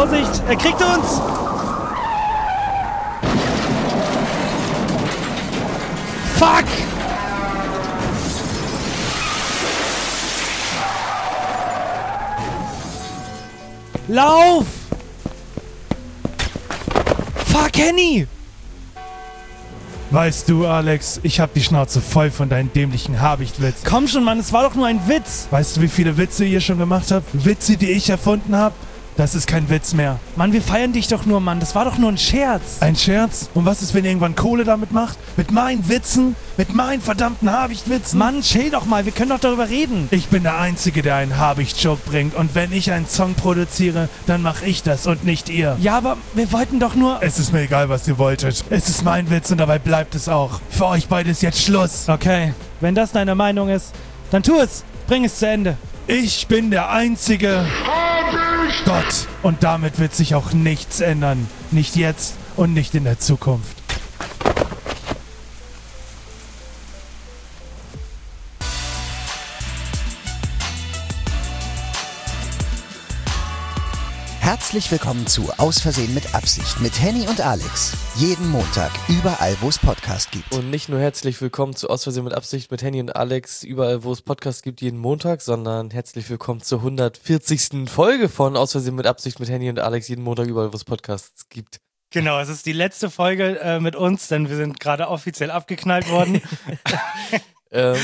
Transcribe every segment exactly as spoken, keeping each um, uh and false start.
Vorsicht, er kriegt uns! Fuck! Lauf! Fuck, Henny! Weißt du, Alex, ich hab die Schnauze voll von deinen dämlichen Habichtwitz. Komm schon, Mann, es war doch nur ein Witz. Weißt du, wie viele Witze ihr schon gemacht habt? Witze, die ich erfunden hab? Das ist kein Witz mehr. Mann, wir feiern dich doch nur, Mann. Das war doch nur ein Scherz. Ein Scherz? Und was ist, wenn ihr irgendwann Kohle damit macht? Mit meinen Witzen? Mit meinen verdammten Habichtwitzen? Mann, chill doch mal. Wir können doch darüber reden. Ich bin der Einzige, der einen Habicht-Joke bringt. Und wenn ich einen Song produziere, dann mach ich das und nicht ihr. Ja, aber wir wollten doch nur... Es ist mir egal, was ihr wolltet. Es ist mein Witz und dabei bleibt es auch. Für euch beide ist jetzt Schluss. Okay, wenn das deine Meinung ist, dann tu es. Bring es zu Ende. Ich bin der einzige Gott. Und damit wird sich auch nichts ändern. Nicht jetzt und nicht in der Zukunft. Herzlich willkommen zu Aus Versehen mit Absicht mit Henny und Alex. Jeden Montag, überall wo es Podcast gibt. Und nicht nur herzlich willkommen zu Aus Versehen mit Absicht mit Henny und Alex, überall wo es Podcast gibt, jeden Montag, sondern herzlich willkommen zur hundertvierzigsten Folge von Aus Versehen mit Absicht mit Henny und Alex, jeden Montag, überall wo es Podcasts gibt. Genau, es ist die letzte Folge äh, mit uns, denn wir sind gerade offiziell abgeknallt worden. ähm,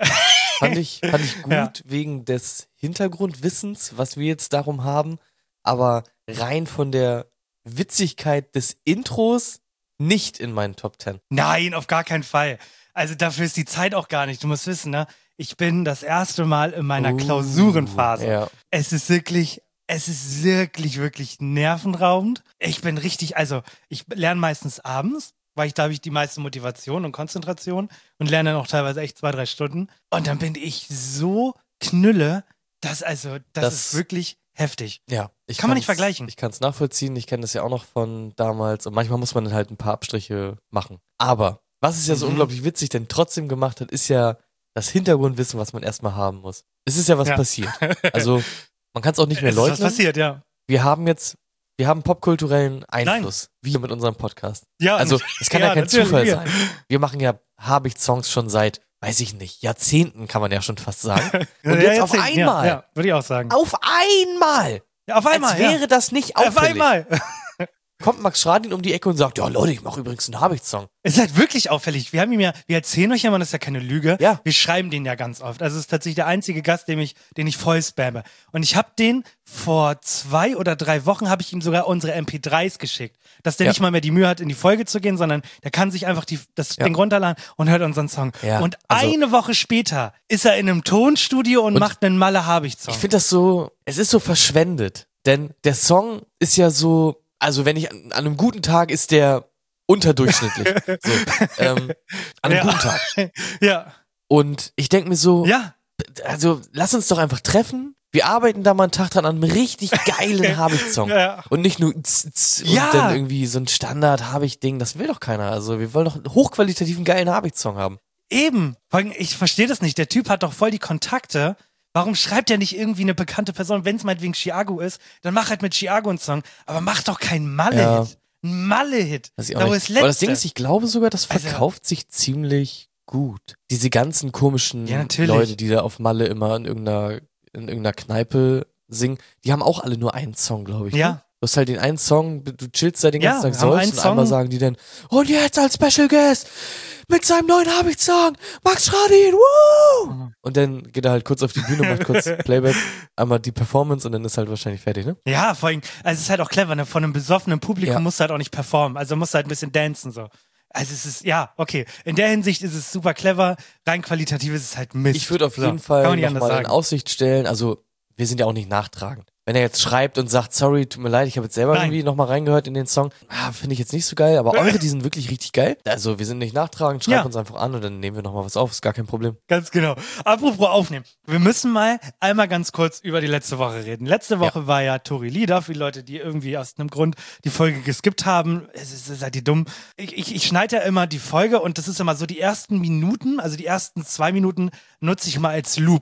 fand ich, fand ich gut Ja. wegen des Hintergrundwissens, was wir jetzt darum haben, aber rein von der Witzigkeit des Intros nicht in meinen Top Ten. Nein, auf gar keinen Fall. Also dafür ist die Zeit auch gar nicht. Du musst wissen, ne? Ich bin das erste Mal in meiner Uh, Klausurenphase. Ja. Es ist wirklich, es ist wirklich, wirklich nervenraubend. Ich bin richtig, also ich lerne meistens abends, weil ich da habe ich die meiste Motivation und Konzentration und lerne dann auch teilweise echt zwei, drei Stunden. Und dann bin ich so knülle, dass also, das, Das- ist wirklich heftig. Ja, ich Kann man nicht kann's- vergleichen. Ich kann es nachvollziehen, ich kenne das ja auch noch von damals und manchmal muss man dann halt ein paar Abstriche machen. Aber was es ja so Mhm. unglaublich witzig denn trotzdem gemacht hat, ist ja das Hintergrundwissen, was man erstmal haben muss. Es ist ja was Ja. passiert. Also man kann es auch nicht mehr Es ist was leugnen. passiert, ja. Wir haben jetzt, wir haben popkulturellen Einfluss, wir mit unserem Podcast. Ja, Also es kann ja, kein natürlich, Zufall wir. sein. Wir machen ja Habicht-Songs schon seit, weiß ich nicht, Jahrzehnten kann man ja schon fast sagen. Und Ja, jetzt auf erzähl. einmal, Ja, ja, würde ich auch sagen. auf einmal, Ja, auf einmal, als wäre ja. das nicht Auf auffällig. einmal. Kommt Max Schradin um die Ecke und sagt, ja Leute, ich mache übrigens einen Habicht-Song. Es ist halt wirklich auffällig. Wir haben ihm ja, wir erzählen euch ja mal, das ist ja keine Lüge. Ja. Wir schreiben den ja ganz oft. Also es ist tatsächlich der einzige Gast, den ich, den ich voll spamme. Und ich habe den vor zwei oder drei Wochen habe ich ihm sogar unsere M P dreis geschickt. Dass der Ja. nicht mal mehr die Mühe hat, in die Folge zu gehen, sondern der kann sich einfach die, das Ja. Ding runterladen und hört unseren Song. Ja, Und also- eine Woche später ist er in einem Tonstudio und, Und macht einen Malle-Habicht-Song. Ich finde das so, es ist so verschwendet. Denn der Song ist ja so, also wenn ich an, an einem guten Tag ist der unterdurchschnittlich. so, ähm, an einem Ja. guten Tag. Ja. Und ich denke mir so, Ja. also lass uns doch einfach treffen. Wir arbeiten da mal einen Tag dran an einem richtig geilen Habicht-Song. Ja. Und nicht nur z, z, und Ja. dann irgendwie so ein Standard-Habicht-Ding. Das will doch keiner. Also wir wollen doch einen hochqualitativen, geilen Habicht-Song haben. Eben. Vor allem, ich verstehe das nicht. Der Typ hat doch voll die Kontakte. Warum schreibt er nicht irgendwie eine bekannte Person? Wenn es meinetwegen Chiago ist, dann mach halt mit Chiago einen Song. Aber mach doch keinen Malle-Hit. Ja. Ein Malle-Hit. Das ich auch Da, wo nicht. es Aber das letzte. Ding ist, ich glaube sogar, das Also- verkauft sich ziemlich gut. Diese ganzen komischen Ja, natürlich. Leute, die da auf Malle immer in irgendeiner, in irgendeiner Kneipe singen, die haben auch alle nur einen Song, glaube ich. Ja. Ne? Du hast halt den einen Song, du chillst da den Ja, ganzen Tag haben säufst einen und einmal Song. sagen die dann, und jetzt als Special Guest mit seinem neuen Habicht-Song, Max Schradin, woo! Und dann geht er halt kurz auf die Bühne, macht kurz Playback, einmal die Performance und dann ist halt wahrscheinlich fertig, ne? Ja, vor allem, also es ist halt auch clever, ne? Von einem besoffenen Publikum Ja. musst du halt auch nicht performen. Also musst du halt ein bisschen dancen, so. Also es ist, ja, okay. In der Hinsicht ist es super clever. Rein qualitativ ist es halt Mist. Ich würde auf So, jeden kann Fall man nicht anders nochmal in sagen. Aussicht stellen, also wir sind ja auch nicht nachtragend. Wenn er jetzt schreibt und sagt, sorry, tut mir leid, ich habe jetzt selber Nein. irgendwie nochmal reingehört in den Song, ah, finde ich jetzt nicht so geil, aber eure, die sind wirklich richtig geil. Also wir sind nicht nachtragend, schreibt Ja. uns einfach an und dann nehmen wir nochmal was auf, ist gar kein Problem. Ganz genau. Apropos aufnehmen. Wir müssen mal einmal ganz kurz über die letzte Woche reden. Letzte Woche war ja Tori Lieder, für die Leute, die irgendwie aus einem Grund die Folge geskippt haben. Es ist, seid ihr dumm. Ich, ich, ich schneide ja immer die Folge und das ist immer so die ersten Minuten, also die ersten zwei Minuten nutze ich mal als Loop.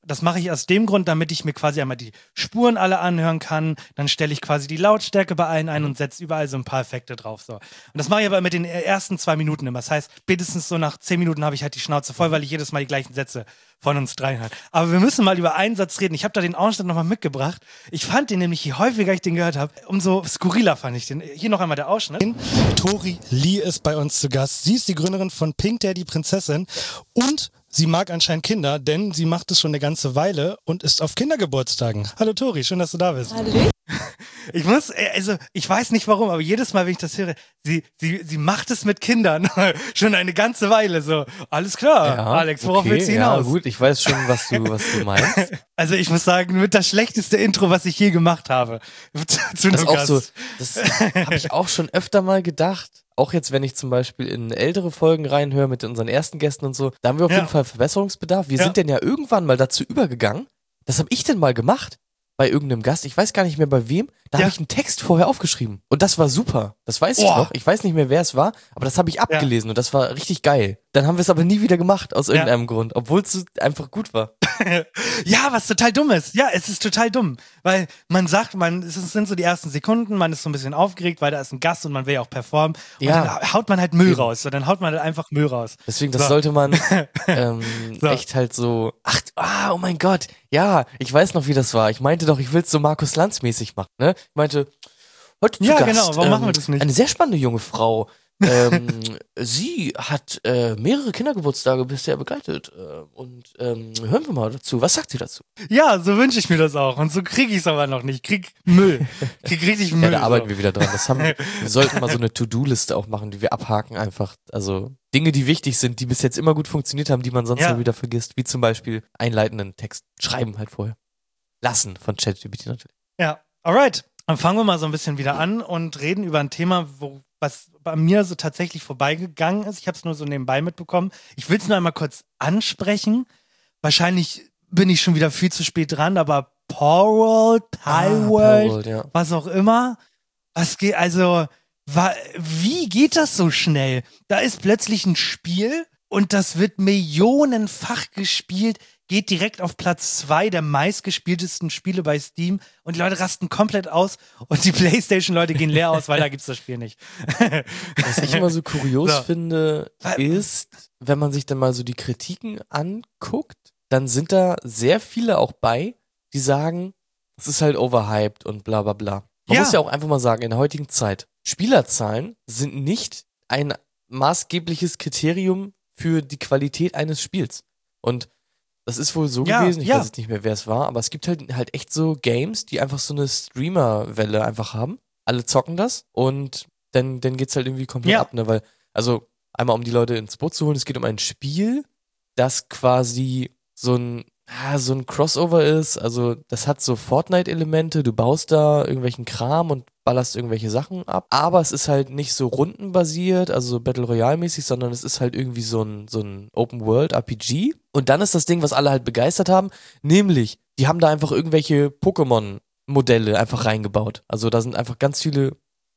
das mache ich aus dem Grund, damit ich mir quasi einmal die Spuren alle anhören kann. Dann stelle ich quasi die Lautstärke bei allen ein und setze überall so ein paar Effekte drauf. So. Und das mache ich aber mit den ersten zwei Minuten immer. Das heißt, spätestens so nach zehn Minuten habe ich halt die Schnauze voll, weil ich jedes Mal die gleichen Sätze von uns dreien halt. Aber wir müssen mal über einen Satz reden. Ich habe da den Ausschnitt nochmal mitgebracht. Ich fand den nämlich, je häufiger ich den gehört habe, umso skurriler fand ich den. Hier noch einmal der Ausschnitt. Tori Lee ist bei uns zu Gast. Sie ist die Gründerin von Pink Daddy Prinzessin und sie mag anscheinend Kinder, denn sie macht es schon eine ganze Weile und ist auf Kindergeburtstagen. Hallo Tori, schön, dass du da bist. Hallo. Ich muss, also ich weiß nicht warum, aber jedes Mal, wenn ich das höre, sie, sie, sie macht es mit Kindern schon eine ganze Weile so. Alles klar, Ja, Alex, worauf okay, willst du hinaus? Ja, gut, ich weiß schon, was du, was du meinst. Also ich muss sagen, mit das schlechteste Intro, was ich je gemacht habe. Zu Das einem ist auch Gast. so, das habe ich auch schon öfter mal gedacht. Auch jetzt, wenn ich zum Beispiel in ältere Folgen reinhöre mit unseren ersten Gästen und so, da haben wir auf Ja. jeden Fall Verbesserungsbedarf. Wir Ja. sind denn ja irgendwann mal dazu übergegangen. Das habe ich denn mal gemacht bei irgendeinem Gast. Ich weiß gar nicht mehr bei wem. Da Ja. habe ich einen Text vorher aufgeschrieben. Und das war super. Das weiß ich Boah. noch. Ich weiß nicht mehr, wer es war, aber das habe ich abgelesen und das war richtig geil. Dann haben wir es aber nie wieder gemacht, aus irgendeinem Grund, obwohl es einfach gut war. Ja, was total dumm ist. Ja, es ist total dumm. Weil man sagt, man, es sind so die ersten Sekunden, man ist so ein bisschen aufgeregt, weil da ist ein Gast und man will ja auch performen. Und Ja. dann haut man halt Müll Eben. raus. So, dann haut man halt einfach Müll raus. Deswegen, das So. sollte man ähm, So. echt halt so, ach, ah, oh mein Gott, ja, ich weiß noch, wie das war. Ich meinte doch, ich will es so Markus Lanz mäßig machen, ne? Ich meinte, heute zu Ja, Gast, genau, warum ähm, machen wir das nicht? Eine sehr spannende junge Frau. ähm, sie hat äh, mehrere Kindergeburtstage bisher begleitet äh, und ähm, hören wir mal dazu. Was sagt sie dazu? Ja, so wünsche ich mir das auch. Und so kriege ich es aber noch nicht. Krieg Müll. Krieg richtig Müll. Ja, da arbeiten so. wir wieder dran. Das haben wir, wir sollten mal so eine To-Do-Liste auch machen, die wir abhaken einfach. Also Dinge, die wichtig sind, die bis jetzt immer gut funktioniert haben, die man sonst Ja. mal wieder vergisst. Wie zum Beispiel einleitenden Text schreiben halt vorher. Lassen von ChatGPT natürlich. Ja, alright. Dann fangen wir mal so ein bisschen wieder an und reden über ein Thema, wo, was bei mir so tatsächlich vorbeigegangen ist. Ich habe es nur so nebenbei mitbekommen. Ich will es nur einmal kurz ansprechen. Wahrscheinlich bin ich schon wieder viel zu spät dran, aber Palworld, Palworld, Palworld, ja. was auch immer. Was geht, also, wa, wie geht das so schnell? Da ist plötzlich ein Spiel und das wird millionenfach gespielt, geht direkt auf Platz zwei der meistgespieltesten Spiele bei Steam und die Leute rasten komplett aus und die PlayStation-Leute gehen leer aus, weil da gibt's das Spiel nicht. Was ich immer so kurios So. finde, ist, wenn man sich dann mal so die Kritiken anguckt, dann sind da sehr viele auch bei, die sagen, es ist halt overhyped und bla bla bla. Man Ja. muss ja auch einfach mal sagen, in der heutigen Zeit, Spielerzahlen sind nicht ein maßgebliches Kriterium für die Qualität eines Spiels. Und das ist wohl so Ja, gewesen, ich ja. weiß jetzt nicht mehr, wer es war, aber es gibt halt, halt echt so Games, die einfach so eine Streamer-Welle einfach haben. Alle zocken das und dann, dann geht's halt irgendwie komplett Ja. ab, ne? Weil, also einmal um die Leute ins Boot zu holen, es geht um ein Spiel, das quasi so ein, ah, so ein Crossover ist, also das hat so Fortnite-Elemente, du baust da irgendwelchen Kram und ballerst irgendwelche Sachen ab, aber es ist halt nicht so rundenbasiert, also so Battle Royale-mäßig, sondern es ist halt irgendwie so ein, so ein Open-World-R P G und dann ist das Ding, was alle halt begeistert haben, nämlich, die haben da einfach irgendwelche Pokémon-Modelle einfach reingebaut, also da sind einfach ganz viele.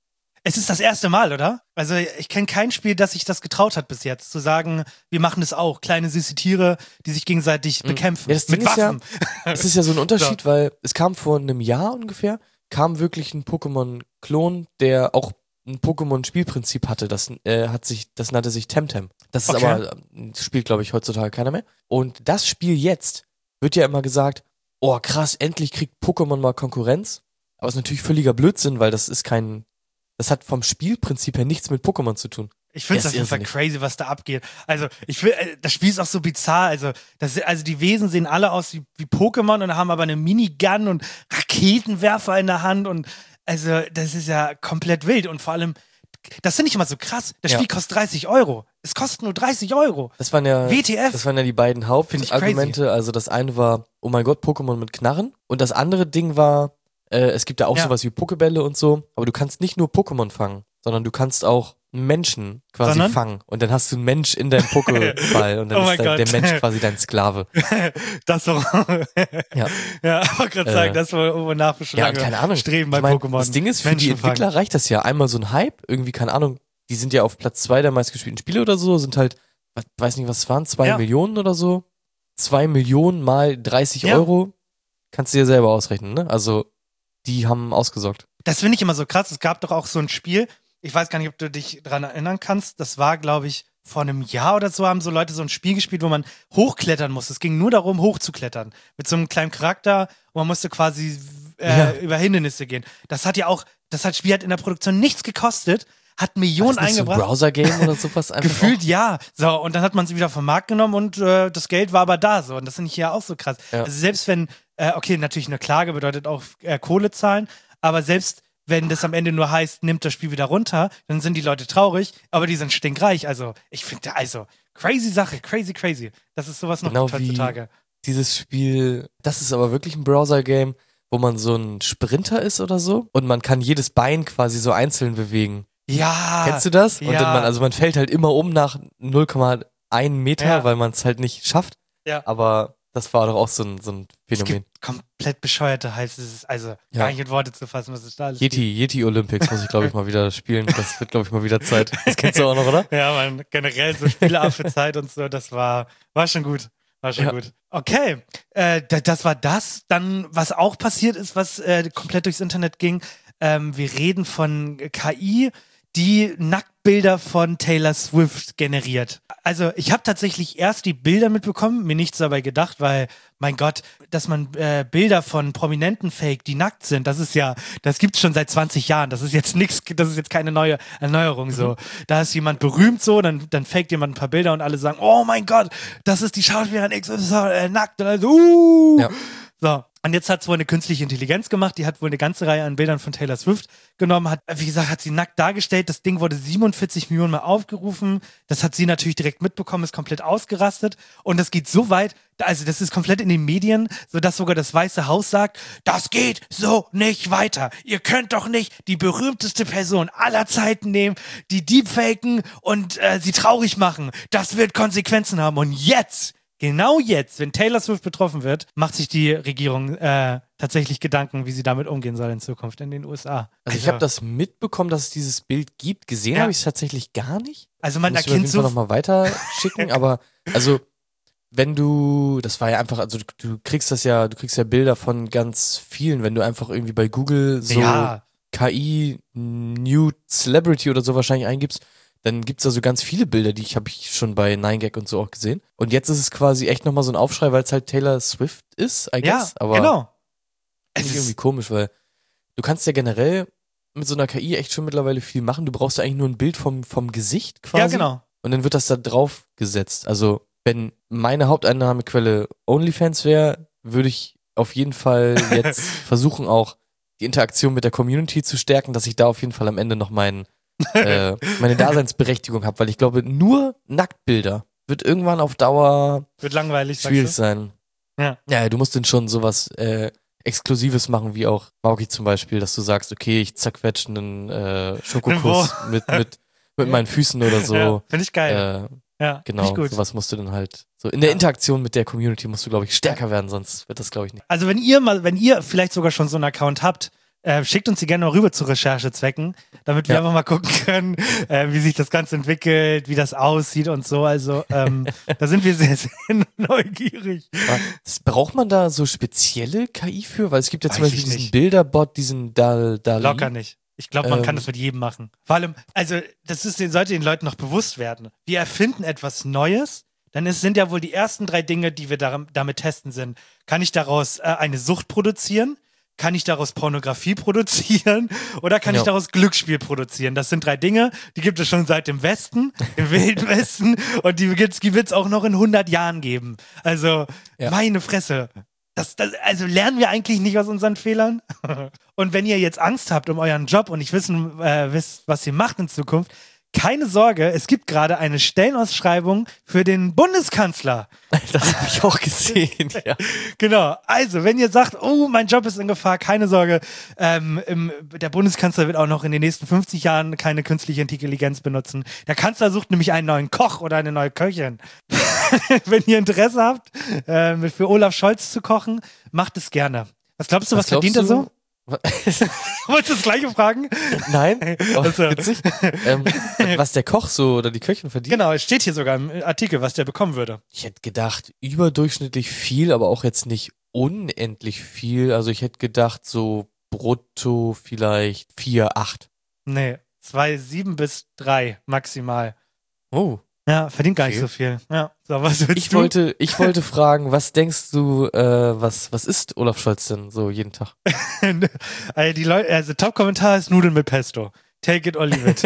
Es ist das erste Mal, oder? Also ich kenne kein Spiel, das sich das getraut hat bis jetzt, zu sagen, wir machen es auch. Kleine süße Tiere, die sich gegenseitig bekämpfen. Ja, das mit Ding ist ja, Waffen. es ist ja so ein Unterschied, weil es kam vor einem Jahr ungefähr, kam wirklich ein Pokémon-Klon, der auch ein Pokémon-Spielprinzip hatte. Das äh, hat sich, das nannte sich Temtem. Das ist Okay. aber, äh, spielt glaube ich heutzutage keiner mehr. Und das Spiel jetzt wird ja immer gesagt, oh krass, endlich kriegt Pokémon mal Konkurrenz. Aber es ist natürlich völliger Blödsinn, weil das ist kein, das hat vom Spielprinzip her nichts mit Pokémon zu tun. Ich finde es Ja, auf ist jeden Fall irrsinnig. crazy, was da abgeht. Also, ich will, äh, das Spiel ist auch so bizarr. Also, das, also die Wesen sehen alle aus wie, wie Pokémon und haben aber eine Minigun und Raketenwerfer in der Hand und also, das ist ja komplett wild und vor allem, das finde ich immer so krass. Das Ja. Spiel kostet dreißig Euro. Es kostet nur dreißig Euro. Das waren ja, W T F. das waren ja die beiden Find ich Hauptargumente. Also das eine war, oh mein Gott, Pokémon mit Knarren. Und das andere Ding war, äh, es gibt da auch Ja. sowas wie Pokebälle und so, aber du kannst nicht nur Pokémon fangen, sondern du kannst auch einen Menschen quasi Sondern? fangen. Und dann hast du einen Mensch in deinem Pokéball und dann Oh ist mein der, der Gott. Mensch quasi dein Sklave. Das doch. Ja. Ja, ich wollte gerade Äh. sagen, das war wonach wir schon Ja, und lange keine Ahnung. streben bei Ich mein, Pokémon. Das Ding ist, für die Menschen Entwickler fangen. reicht das ja. Einmal so ein Hype, irgendwie, keine Ahnung, die sind ja auf Platz zwei der meistgespielten Spiele oder so, sind halt, ich weiß nicht, was es waren, zwei Ja. Millionen oder so. zwei Millionen mal dreißig Ja. Euro. Kannst du dir selber ausrechnen, ne? Also, die haben ausgesorgt. Das finde ich immer so krass. Es gab doch auch so ein Spiel, ich weiß gar nicht, ob du dich daran erinnern kannst. Das war, glaube ich, vor einem Jahr oder so haben so Leute so ein Spiel gespielt, wo man hochklettern musste. Es ging nur darum, hochzuklettern. Mit so einem kleinen Charakter und man musste quasi äh, Ja. über Hindernisse gehen. Das hat ja auch, das hat Spiel hat in der Produktion nichts gekostet, hat Millionen War das nicht so ein eingebracht. Browser-Game oder sowas? Einfach Gefühlt ja. So, und dann hat man sie wieder vom Markt genommen und äh, das Geld war aber da. So, und das finde ich ja auch so krass. Ja. Also selbst wenn, äh, okay, natürlich eine Klage bedeutet auch äh, Kohle zahlen, aber selbst wenn das am Ende nur heißt, nimmt das Spiel wieder runter, dann sind die Leute traurig, aber die sind stinkreich. Also, ich finde, also, crazy Sache, crazy, crazy. Das ist sowas noch Genau gibt wie- heutzutage. Dieses Spiel, das ist aber wirklich ein Browser-Game, wo man so ein Sprinter ist oder so und man kann jedes Bein quasi so einzeln bewegen. Ja. Kennst du das? Und ja. dann man, also man fällt halt immer um nach null Komma eins Meter, Ja. weil man es halt nicht schafft. Ja. Aber das war doch auch so ein, so ein Es Phänomen. gibt komplett bescheuerte heißt es ist also Ja. gar nicht in Worte zu fassen, was es da alles gibt. Yeti, Yeti Olympics muss ich glaube ich mal wieder spielen. Das wird glaube ich mal wieder Zeit. Das kennst du auch noch, oder? Ja, man, generell so Spiele ab für Zeit und so, das war, war schon gut. War schon Ja. gut. Okay, äh, da- das war das. Dann, was auch passiert ist, was äh, komplett durchs Internet ging, ähm, wir reden von K I, die Nacktbilder von Taylor Swift generiert. Also ich habe tatsächlich erst die Bilder mitbekommen, mir nichts dabei gedacht, weil, mein Gott, dass man äh, Bilder von Prominenten fake, die nackt sind, das ist ja, das gibt's schon seit zwanzig Jahren. Das ist jetzt nichts, das ist jetzt keine neue Erneuerung so. Da ist jemand berühmt so, dann, dann faked jemand ein paar Bilder und alle sagen, oh mein Gott, das ist die Schauspielerin X Y äh, nackt. Und also, uh. Ja. So, und jetzt hat es wohl eine künstliche Intelligenz gemacht, die hat wohl eine ganze Reihe an Bildern von Taylor Swift genommen, hat, wie gesagt, hat sie nackt dargestellt, das Ding wurde siebenundvierzig Millionen Mal aufgerufen, das hat sie natürlich direkt mitbekommen, ist komplett ausgerastet und das geht so weit, also das ist komplett in den Medien, sodass sogar das Weiße Haus sagt, das geht so nicht weiter, ihr könnt doch nicht die berühmteste Person aller Zeiten nehmen, die deepfaken und äh, sie traurig machen, das wird Konsequenzen haben und jetzt Genau jetzt, wenn Taylor Swift betroffen wird, macht sich die Regierung äh, tatsächlich Gedanken, wie sie damit umgehen soll in Zukunft in den U S A. Also ich habe das mitbekommen, dass es dieses Bild gibt. Gesehen Ja. habe ich es tatsächlich gar nicht. Also man Musst du mir auf erkennt jeden Fall so, nochmal weiter schicken, aber also wenn du, das war ja einfach, also du, du kriegst das ja, du kriegst ja Bilder von ganz vielen, wenn du einfach irgendwie bei Google so ja, K I Nude Celebrity oder so wahrscheinlich eingibst, dann gibt's da so ganz viele Bilder, die ich habe ich schon bei nine gag und so auch gesehen. Und jetzt ist es quasi echt nochmal so ein Aufschrei, weil es halt Taylor Swift ist, I ja, guess. Aber genau. finde Es ich irgendwie ist, komisch, weil du kannst ja generell mit so einer K I echt schon mittlerweile viel machen. Du brauchst ja eigentlich nur ein Bild vom, vom Gesicht quasi. ja, genau. Und dann wird das da drauf gesetzt. Also, wenn meine Haupteinnahmequelle OnlyFans wäre, würde ich auf jeden Fall jetzt versuchen, auch die Interaktion mit der Community zu stärken, dass ich da auf jeden Fall am Ende noch mein, äh, meine Daseinsberechtigung habe, weil ich glaube, nur Nacktbilder wird irgendwann auf Dauer Wird langweilig, schwierig sagst du? sein. Ja. Ja, du musst dann schon sowas äh, Exklusives machen, wie auch Mauki zum Beispiel, dass du sagst, okay, ich zerquetsche einen äh, Schokokuss mit, mit, mit meinen Füßen oder so. Ja, finde ich geil. Äh, ja, genau, finde ich gut. sowas musst du dann halt, so in der Ja. Interaktion mit der Community musst du, glaube ich, stärker werden, sonst wird das, glaube ich, nicht. Also wenn ihr mal, wenn ihr vielleicht sogar schon so einen Account habt, äh, schickt uns die gerne mal rüber zu Recherchezwecken, damit wir Ja. einfach mal gucken können, äh, wie sich das Ganze entwickelt, wie das aussieht und so. Also ähm, da sind wir sehr, sehr neugierig. Aber das, braucht man da so spezielle K I für? Weil es gibt ja zum Weiß Beispiel ich diesen nicht. Bilderbot, diesen Dal, Dali. Locker nicht. Ich glaube, man Ähm. kann das mit jedem machen. Vor allem, also das ist, sollte den Leuten noch bewusst werden. Wir erfinden etwas Neues, dann ist, sind ja wohl die ersten drei Dinge, die wir dar- damit testen sind. Kann ich daraus äh, eine Sucht produzieren? Kann ich daraus Pornografie produzieren? Oder kann Ja. ich daraus Glücksspiel produzieren? Das sind drei Dinge, die gibt es schon seit dem Westen, im Wilden Westen, und die wird es auch noch in hundert Jahren geben. Also, Ja. meine Fresse. Das, das, also lernen wir eigentlich nicht aus unseren Fehlern? Und wenn ihr jetzt Angst habt um euren Job und nicht wissen, äh, wisst, was ihr macht in Zukunft, keine Sorge, es gibt gerade eine Stellenausschreibung für den Bundeskanzler. Das habe ich auch gesehen, ja. Genau, also wenn ihr sagt, oh, mein Job ist in Gefahr, keine Sorge, ähm, im, der Bundeskanzler wird auch noch in den nächsten fünfzig Jahren keine künstliche Intelligenz benutzen. Der Kanzler sucht nämlich einen neuen Koch oder eine neue Köchin. Wenn ihr Interesse habt, äh, für Olaf Scholz zu kochen, macht es gerne. Was glaubst du, was, glaubst verdient er du, so? Wolltest du das Gleiche fragen? Nein? Oh, Also. witzig. Ähm, was der Koch so oder die Köchin verdient? Genau, es steht hier sogar im Artikel, was der bekommen würde. Ich hätte gedacht, überdurchschnittlich viel, aber auch jetzt nicht unendlich viel. Also ich hätte gedacht, so brutto vielleicht vier, acht. Nee, zwei, sieben bis drei maximal. Oh. Ja, verdient gar Okay. nicht so viel. Ja, so, was willst Ich du? wollte, ich wollte fragen, was denkst du, äh, was, was isst Olaf Scholz denn so jeden Tag? also die Leute, also Top-Kommentar ist Nudeln mit Pesto. Take it or leave it.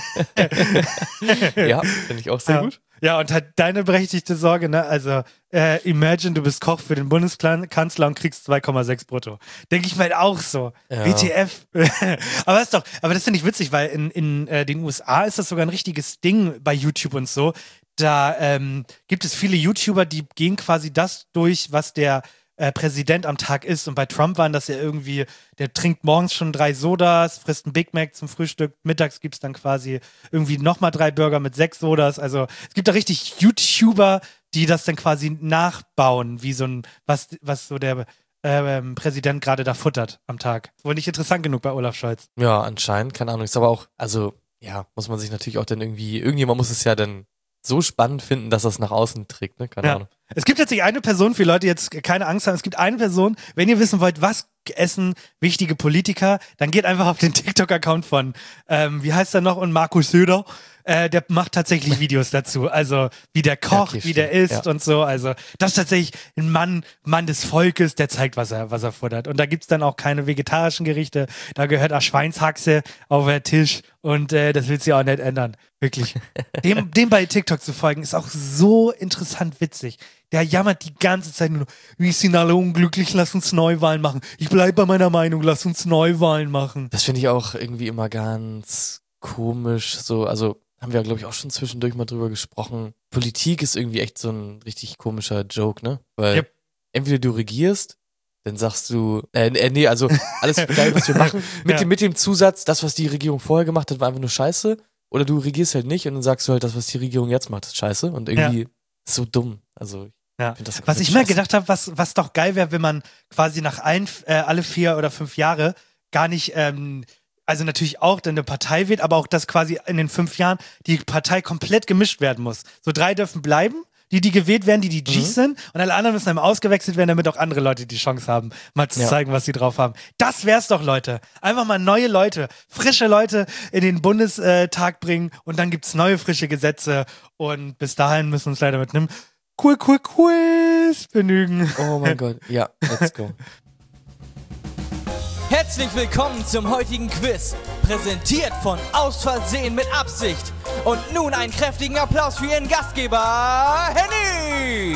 Ja, finde ich auch sehr ja. gut. Ja, und halt deine berechtigte Sorge, ne? Also, äh, imagine, du bist Koch für den Bundeskanzler und kriegst zwei Komma sechs brutto. Denke ich mir halt auch so. Ja. W T F. aber ist doch, aber das finde ich witzig, weil in, in äh, den U S A ist das sogar ein richtiges Ding bei YouTube und so. Da ähm, gibt es viele YouTuber, die gehen quasi das durch, was der äh, Präsident am Tag isst. Und bei Trump waren das ja irgendwie, der trinkt morgens schon drei Sodas, frisst ein Big Mac zum Frühstück, mittags gibt es dann quasi irgendwie nochmal drei Burger mit sechs Sodas. Also es gibt da richtig YouTuber, die das dann quasi nachbauen, wie so ein, was, was so der ähm, Präsident gerade da futtert am Tag. Wohl nicht interessant genug bei Olaf Scholz. Ja, anscheinend, keine Ahnung. Ist aber auch, also, ja, muss man sich natürlich auch dann irgendwie, irgendjemand muss es ja dann so spannend finden, dass das nach außen trägt, ne? Keine Ja. Ahnung. Es gibt tatsächlich eine Person, für Leute, die jetzt keine Angst haben, es gibt eine Person, wenn ihr wissen wollt, was essen wichtige Politiker, dann geht einfach auf den TikTok-Account von, ähm, wie heißt er noch, und Markus Söder. Äh, der macht tatsächlich Videos dazu. Also, wie der kocht, Ja, okay, wie der stimmt. isst Ja. und so. Also, das ist tatsächlich ein Mann, Mann des Volkes, der zeigt, was er, was er futtert. Und da gibt's dann auch keine vegetarischen Gerichte. Da gehört auch Schweinshaxe auf den Tisch. Und äh, das willst du auch nicht ändern. Wirklich. Dem, dem bei TikTok zu folgen, ist auch so interessant witzig. Der jammert die ganze Zeit nur, wir sind alle unglücklich, lass uns Neuwahlen machen. Ich bleib bei meiner Meinung, lass uns Neuwahlen machen. Das finde ich auch irgendwie immer ganz komisch, so, also, haben wir ja, glaube ich, auch schon zwischendurch mal drüber gesprochen. Politik ist irgendwie echt so ein richtig komischer Joke, ne? Weil Yep. entweder du regierst, dann sagst du, äh, äh nee, also alles geil, was wir machen, mit, Ja. dem, mit dem Zusatz, das, was die Regierung vorher gemacht hat, war einfach nur scheiße. Oder du regierst halt nicht und dann sagst du halt, das, was die Regierung jetzt macht, ist scheiße. Und irgendwie ist so dumm. Also, Ja. find das Was ich scheiße. mir gedacht habe, was, was doch geil wäre, wenn man quasi nach allen, äh, alle vier oder fünf Jahre gar nicht, ähm, also natürlich auch dann eine Partei wählt, aber auch, dass quasi in den fünf Jahren die Partei komplett gemischt werden muss. So drei dürfen bleiben, die, die gewählt werden, die die Gs Mhm. sind, und alle anderen müssen dann ausgewechselt werden, damit auch andere Leute die Chance haben, mal zu Ja. zeigen, was sie drauf haben. Das wär's doch, Leute. Einfach mal neue Leute, frische Leute in den Bundestag bringen, und dann gibt's neue, frische Gesetze, und bis dahin müssen wir uns leider mit einem cool, cool, Quiz begnügen. Oh mein Gott, ja, let's go. Herzlich willkommen zum heutigen Quiz, präsentiert von Aus Versehen mit Absicht. Und nun einen kräftigen Applaus für Ihren Gastgeber, Henny!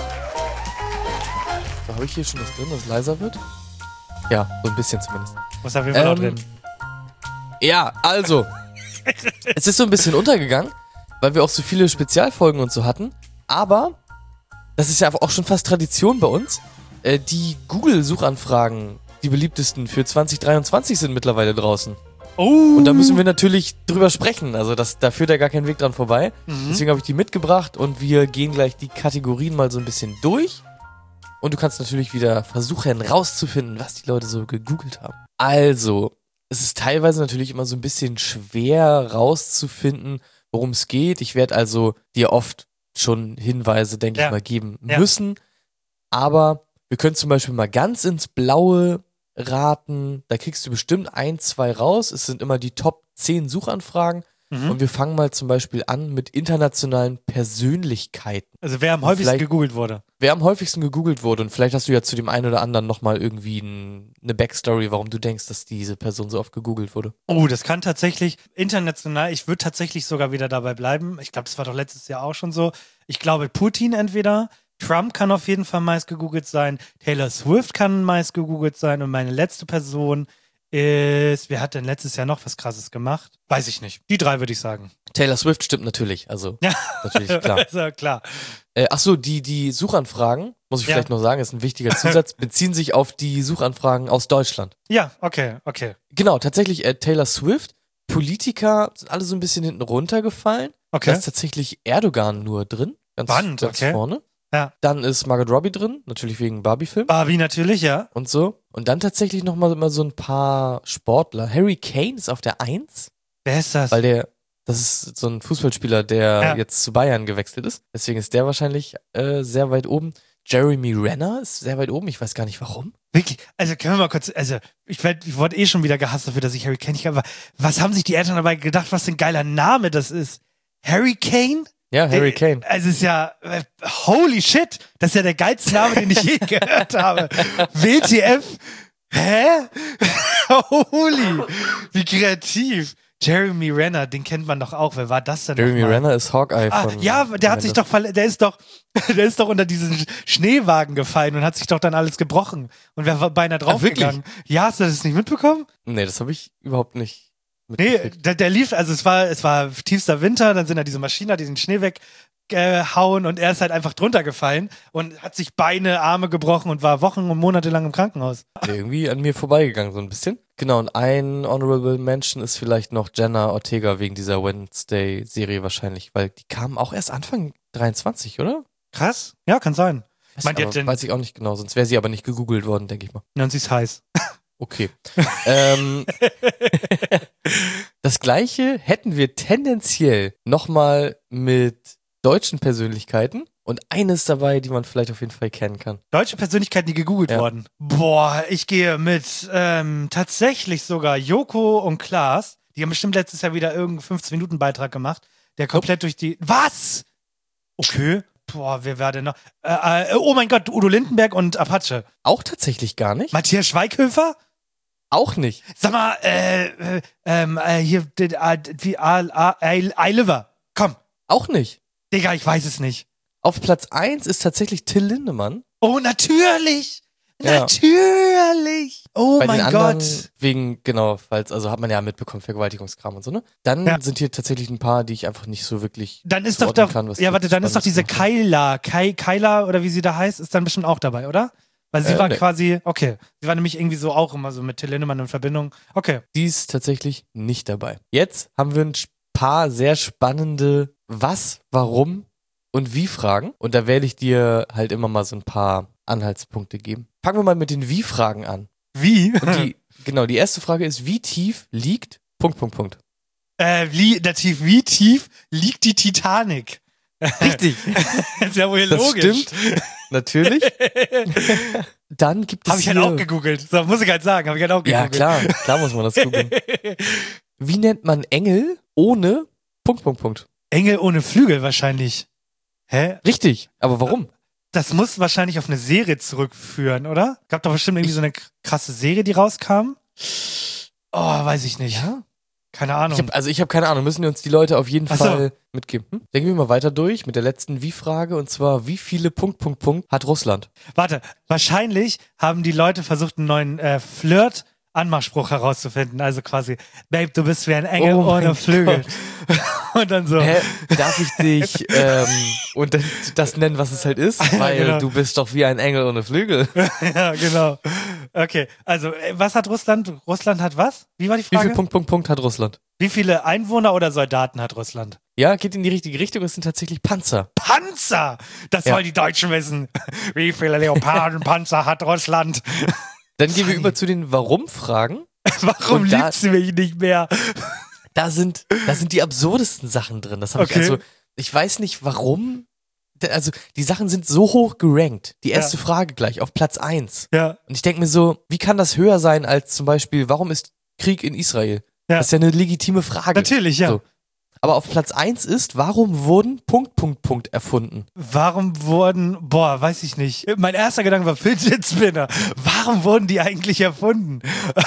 So, habe ich hier schon das drin, dass es leiser wird? Ja, so ein bisschen zumindest. Muss auf jeden Fall noch Ähm, drin. Ja, also. Es ist so ein bisschen untergegangen, weil wir auch so viele Spezialfolgen und so hatten. Aber das ist ja auch schon fast Tradition bei uns. Äh, die Google-Suchanfragen, die beliebtesten für zwanzig dreiundzwanzig, sind mittlerweile draußen. Oh. Und da müssen wir natürlich drüber sprechen. Also das, da führt ja gar kein Weg dran vorbei. Mhm. Deswegen habe ich die mitgebracht und wir gehen gleich die Kategorien mal so ein bisschen durch. Und du kannst natürlich wieder versuchen rauszufinden, was die Leute so gegoogelt haben. Also, es ist teilweise natürlich immer so ein bisschen schwer rauszufinden, worum es geht. Ich werde also dir oft schon Hinweise, denke Ja. ich mal, geben Ja. müssen. Aber wir können zum Beispiel mal ganz ins Blaue raten. Da kriegst du bestimmt ein, zwei raus. Es sind immer die Top zehn Suchanfragen. Mhm. Und wir fangen mal zum Beispiel an mit internationalen Persönlichkeiten. Also wer am häufigsten vielleicht- gegoogelt wurde. Wer am häufigsten gegoogelt wurde, und vielleicht hast du ja zu dem einen oder anderen nochmal irgendwie ein, eine Backstory, warum du denkst, dass diese Person so oft gegoogelt wurde. Oh, das kann tatsächlich international, ich würde tatsächlich sogar wieder dabei bleiben. Ich glaube, das war doch letztes Jahr auch schon so. Ich glaube, Putin entweder, Trump kann auf jeden Fall meist gegoogelt sein, Taylor Swift kann meist gegoogelt sein, und meine letzte Person ist, wer hat denn letztes Jahr noch was Krasses gemacht? Weiß ich nicht. Die drei würde ich sagen. Taylor Swift stimmt natürlich, also Ja, natürlich, klar. ist ja klar. Äh, ach so, die, die Suchanfragen, muss ich Ja. vielleicht noch sagen, ist ein wichtiger Zusatz, beziehen sich auf die Suchanfragen aus Deutschland. Ja, okay, okay. Genau, tatsächlich äh, Taylor Swift, Politiker sind alle so ein bisschen hinten runtergefallen. Okay. Da ist tatsächlich Erdogan nur drin, ganz, Spannend, ganz okay. vorne. Ja. Dann ist Margot Robbie drin, natürlich wegen Barbie-Film Barbie natürlich, ja. und so. Und dann tatsächlich nochmal immer so ein paar Sportler. Harry Kane ist auf der Eins, Wer ist das? weil der, das ist so ein Fußballspieler, der Ja. jetzt zu Bayern gewechselt ist. Deswegen ist der wahrscheinlich äh, sehr weit oben. Jeremy Renner ist sehr weit oben, ich weiß gar nicht warum. Wirklich, also können wir mal kurz, also ich, werd, ich wurde eh schon wieder gehasst dafür, dass ich Harry Kane nicht habe, aber was haben sich die Eltern dabei gedacht, was für ein geiler Name das ist? Harry Kane? Ja, Harry Äh, Kane. Also es ist ja, äh, holy shit, das ist ja der geilste Name, den ich je gehört habe. W T F? Hä? Holy, wie kreativ. Jeremy Renner, den kennt man doch auch. Wer war das denn Jeremy noch mal? Renner ist Hawkeye Ah, von... ja, der hat sich doch verle- der ist doch, der ist doch unter diesen Schneewagen gefallen und hat sich doch dann alles gebrochen und wäre beinahe draufgegangen. Ja, hast du das nicht mitbekommen? Nee, das habe ich überhaupt nicht Nee, mitgekriegt. der, der lief, also es war, es war tiefster Winter, dann sind da diese Maschinen, hat diesen Schnee weggehauen und er ist halt einfach drunter gefallen und hat sich Beine, Arme gebrochen und war Wochen und Monate lang im Krankenhaus. Nee, irgendwie an mir vorbeigegangen, so ein bisschen. Genau, und ein Honorable Mention ist vielleicht noch Jenna Ortega wegen dieser Wednesday-Serie wahrscheinlich, weil die kam auch erst Anfang dreiundzwanzig, oder? Krass? Ja, kann sein. Weiß, Meint ihr aber, denn- weiß ich auch nicht genau, sonst wäre sie aber nicht gegoogelt worden, denke ich mal. Ja, und sie ist heiß. Okay. ähm, das gleiche hätten wir tendenziell nochmal mit deutschen Persönlichkeiten und eines dabei, die man vielleicht auf jeden Fall kennen kann. Deutsche Persönlichkeiten, die gegoogelt Ja. wurden. Boah, ich gehe mit ähm, tatsächlich sogar Joko und Klaas. Die haben bestimmt letztes Jahr wieder irgendeinen fünfzehn-Minuten-Beitrag gemacht, der komplett durch die... Was? Okay. Boah, wer war denn noch? Äh, äh, oh mein Gott, Udo Lindenberg und Apache. Auch tatsächlich gar nicht. Matthias Schweighöfer? Auch nicht. Sag mal, äh, äh, ähm, äh, hier, die, äh, wie, Eiliver. Komm, Auch nicht. Digga, ich weiß es nicht. Auf Platz eins ist tatsächlich Till Lindemann. Oh, natürlich. Ja. Natürlich. Oh Bei mein den anderen Gott. wegen, genau, falls, also hat man ja mitbekommen, Vergewaltigungskram und so, ne? Dann Ja. sind hier tatsächlich ein paar, die ich einfach nicht so wirklich Dann ist doch zuordnen doch, kann, was ja die warte, dann ist doch diese Spannendes machen. Kyla, Kai, Kyla oder wie sie da heißt, ist dann bestimmt auch dabei, oder? Weil sie Äh, war nee. quasi, okay, sie war nämlich irgendwie so auch immer so mit Till Lindemann in Verbindung. Okay. Die ist tatsächlich nicht dabei. Jetzt haben wir ein paar sehr spannende Was, Warum und Wie-Fragen. Und da werde ich dir halt immer mal so ein paar Anhaltspunkte geben. Fangen wir mal mit den Wie-Fragen an. Wie? Und die, genau, die erste Frage ist, wie tief liegt Punkt, Punkt, Punkt. äh, wie, der tief, wie tief liegt die Titanic? Richtig. ist ja wohl Das logisch. stimmt. Natürlich. Dann gibt es Habe ich halt hier- auch gegoogelt. So, muss ich halt sagen, habe ich halt auch Ja, gegoogelt. klar. Klar muss man das googeln. Wie nennt man Engel ohne Punkt, Punkt, Punkt? Engel ohne Flügel wahrscheinlich. Hä? Richtig. Aber warum? Das muss wahrscheinlich auf eine Serie zurückführen, oder? Gab doch bestimmt irgendwie so eine krasse Serie, die rauskam. Oh, weiß ich nicht. Ja? Keine Ahnung. Ich hab, also ich habe keine Ahnung, müssen wir uns die Leute auf jeden Ach so. Fall mitgeben. Hm? Denken wir mal weiter durch mit der letzten Wie-Frage und zwar, wie viele Punkt, Punkt, Punkt hat Russland? Warte, wahrscheinlich haben die Leute versucht, einen neuen äh, Flirt-Anmachspruch herauszufinden. Also quasi, Babe, du bist wie ein Engel Oh mein ohne Flügel. Und dann so. Hä? Darf ich dich ähm, und dann das nennen, was es halt ist? Weil genau. du bist doch wie ein Engel ohne Flügel. Ja, genau. Okay, also, äh, was hat Russland? Russland hat was? Wie war die Wie Frage? viel Punkt, Punkt, Punkt hat Russland? Wie viele Einwohner oder Soldaten hat Russland? Ja, geht in die richtige Richtung, es sind tatsächlich Panzer. Panzer! Das Ja. wollen die Deutschen wissen. Wie viele Leopardenpanzer hat Russland? Dann gehen wir über zu den Warum-Fragen. Warum Und da- liebt sie mich nicht mehr? Da sind, da sind die absurdesten Sachen drin. Das habe Okay. ich also, ich weiß nicht warum. Da- Also, die Sachen sind so hoch gerankt. Die erste Ja. Frage gleich auf Platz eins. Ja, Und ich denke mir so, wie kann das höher sein als zum Beispiel, warum ist Krieg in Israel? Ja. Das ist ja eine legitime Frage. natürlich, ja. So. Aber auf Platz eins ist, warum wurden Punkt, Punkt, Punkt erfunden? Warum wurden, boah, weiß ich nicht. Mein erster Gedanke war Fidget Spinner. Warum wurden die eigentlich erfunden?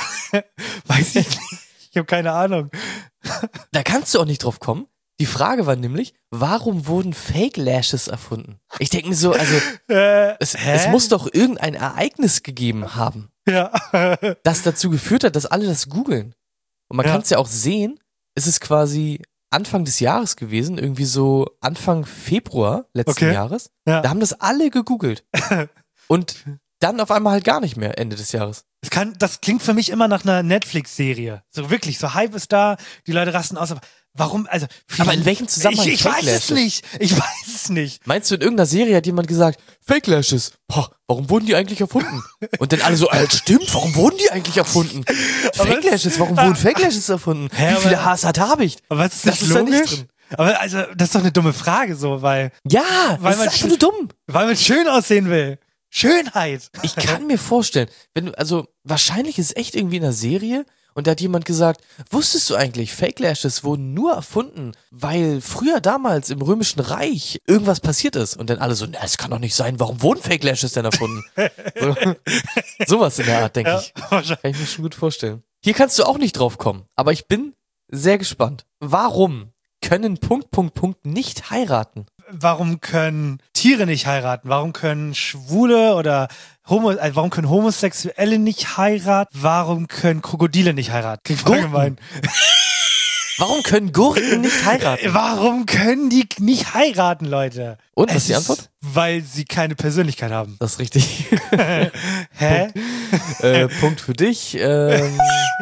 Weiß ich nicht. Ich habe keine Ahnung. Da kannst du auch nicht drauf kommen. Die Frage war nämlich, warum wurden Fake Lashes erfunden? Ich denke mir so, also, Äh, es, hä? es muss doch irgendein Ereignis gegeben haben, Ja. das dazu geführt hat, dass alle das googeln. Und man Ja. kann es ja auch sehen, es ist quasi Anfang des Jahres gewesen, irgendwie so Anfang Februar letzten Okay. Jahres. Ja. Da haben das alle gegoogelt. Und dann auf einmal halt gar nicht mehr Ende des Jahres. Das, kann, das klingt für mich immer nach einer Netflix-Serie. So wirklich, so Hype ist da, die Leute rasten aus. Aber warum, also. Aber in welchem Zusammenhang Ich, ich weiß Fake es Lashes? nicht. Ich weiß es nicht. Meinst du, in irgendeiner Serie hat jemand gesagt, Fake Lashes, boah, warum wurden die eigentlich erfunden? Und dann alle so, äh, stimmt, warum wurden die eigentlich erfunden? Fake Lashes, warum wurden Fake Lashes erfunden? Hä, Wie viele aber- Haars hat Habicht? Aber was ist Das das ist da logisch? nicht drin. Aber also, das ist doch eine dumme Frage so, weil, Ja, Weil das man ist einfach nur dumm. weil man schön aussehen will. Schönheit. Ich kann mir vorstellen, wenn du, also wahrscheinlich ist es echt irgendwie in einer Serie und da hat jemand gesagt, wusstest du eigentlich, Fake Lashes wurden nur erfunden, weil früher damals im Römischen Reich irgendwas passiert ist und dann alle so, na, das kann doch nicht sein, warum wurden Fake Lashes denn erfunden? so, sowas in der Art, denke ich. wahrscheinlich. Kann ich mir schon gut vorstellen. Hier kannst du auch nicht drauf kommen, aber ich bin sehr gespannt. Warum können Punkt, Punkt, Punkt nicht heiraten? Warum können Tiere nicht heiraten? Warum können Schwule oder Homo, also warum können Homosexuelle nicht heiraten? Warum können Krokodile nicht heiraten? Klingt voll Gurken. gemein. Warum können Gurken nicht heiraten? Warum können die nicht heiraten, Leute? Und, was Es ist die Antwort? Ist, weil sie keine Persönlichkeit haben. Das ist richtig. Hä? äh, Punkt für dich. Ähm,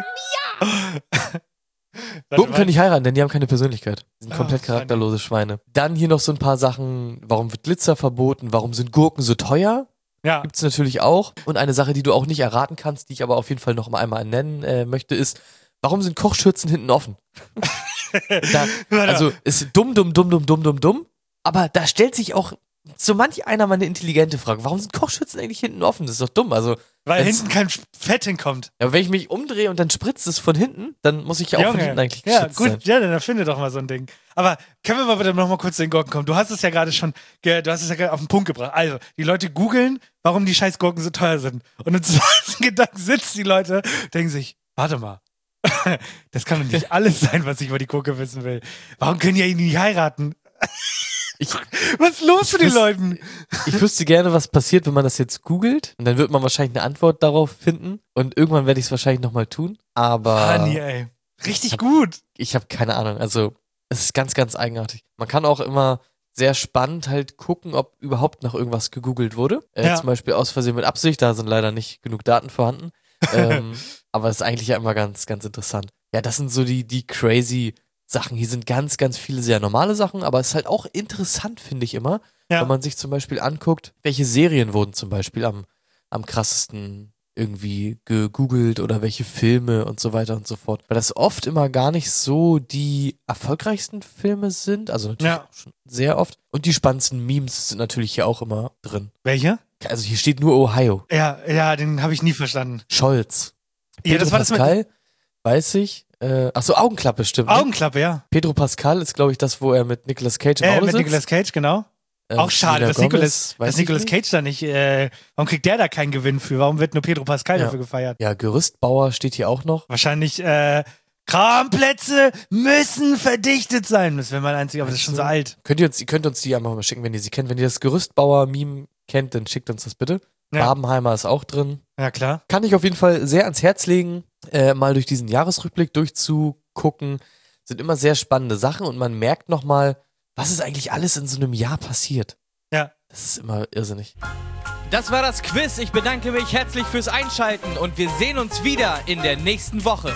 Warte Gurken mal. können nicht heiraten, denn die haben keine Persönlichkeit. Die sind Ah, komplett funny. charakterlose Schweine. Dann hier noch so ein paar Sachen. Warum wird Glitzer verboten? Warum sind Gurken so teuer? Ja. Gibt's natürlich auch. Und eine Sache, die du auch nicht erraten kannst, die ich aber auf jeden Fall noch mal einmal nennen äh, möchte, ist, warum sind Kochschürzen hinten offen? da, also ist dumm, dumm, dumm, dumm, dumm, dumm, dumm. Aber da stellt sich auch so manch einer mal eine intelligente Frage. Warum sind Kochschürzen eigentlich hinten offen? Das ist doch dumm. Also, Weil wenn's- hinten kein Fett hinkommt. ja, wenn ich mich umdrehe und dann spritzt es von hinten, dann muss ich ja auch von Junge. hinten eigentlich Ja, geschützt gut, sein. ja, dann erfinde doch mal so ein Ding. Aber können wir mal bitte noch mal kurz zu den Gurken kommen? Du hast es ja gerade schon, ge- du hast es ja gerade auf den Punkt gebracht. Also, die Leute googeln, warum die scheiß Gurken so teuer sind. Und im zweiten Gedanken sitzen die Leute, denken sich, warte mal, das kann doch nicht alles sein, was ich über die Gurke wissen will. Warum können die eigentlich nicht heiraten? Ich, Was ist los mit den wüs- Leuten? ich wüsste gerne, was passiert, wenn man das jetzt googelt. Und dann wird man wahrscheinlich eine Antwort darauf finden. Und irgendwann werde ich es wahrscheinlich nochmal tun. Aber Funny, ey. Richtig gut. ich habe keine Ahnung. Also, es ist ganz, ganz eigenartig. Man kann auch immer sehr spannend halt gucken, ob überhaupt nach irgendwas gegoogelt wurde. Äh, Ja. Zum Beispiel aus Versehen mit Absicht, da sind leider nicht genug Daten vorhanden. ähm, aber es ist eigentlich ja immer ganz, ganz interessant. Ja, das sind so die, die crazy Sachen. Hier sind ganz, ganz viele sehr normale Sachen, aber es ist halt auch interessant, finde ich immer, Ja. wenn man sich zum Beispiel anguckt, welche Serien wurden zum Beispiel am, am krassesten irgendwie gegoogelt oder welche Filme und so weiter und so fort. Weil das oft immer gar nicht so die erfolgreichsten Filme sind, also natürlich Ja. auch schon sehr oft. Und die spannendsten Memes sind natürlich hier auch immer drin. Welche? Also hier steht nur Ohio. Ja, ja, den habe ich nie verstanden. Scholz. Ja, das Pedro war das mit Pascal, weiß ich. Äh, ach so, Augenklappe, stimmt. Ne? Augenklappe, ja. Pedro Pascal ist, glaube ich, das, wo er mit Nicolas Cage im Äh, Auto mit sitzt. Nicolas Cage, genau. Ähm, Auch schade, Selena dass Gomez, Nicolas, weiß dass ich Nicolas nicht. Cage da nicht, äh, warum kriegt der da keinen Gewinn für? Warum wird nur Pedro Pascal Ja. dafür gefeiert? Ja, Gerüstbauer steht hier auch noch. Wahrscheinlich, äh, Kramplätze müssen verdichtet sein. Das wäre mein einziger, aber das ist schon so alt. Könnt ihr uns, ihr könnt uns die einfach mal schicken, wenn ihr sie kennt. Wenn ihr das Gerüstbauer-Meme kennt, dann schickt uns das bitte. Ja. Barbenheimer ist auch drin. Ja, klar. Kann ich auf jeden Fall sehr ans Herz legen, äh, mal durch diesen Jahresrückblick durchzugucken. Sind immer sehr spannende Sachen und man merkt nochmal, was ist eigentlich alles in so einem Jahr passiert. Ja. Das ist immer irrsinnig. Das war das Quiz. Ich bedanke mich herzlich fürs Einschalten und wir sehen uns wieder in der nächsten Woche.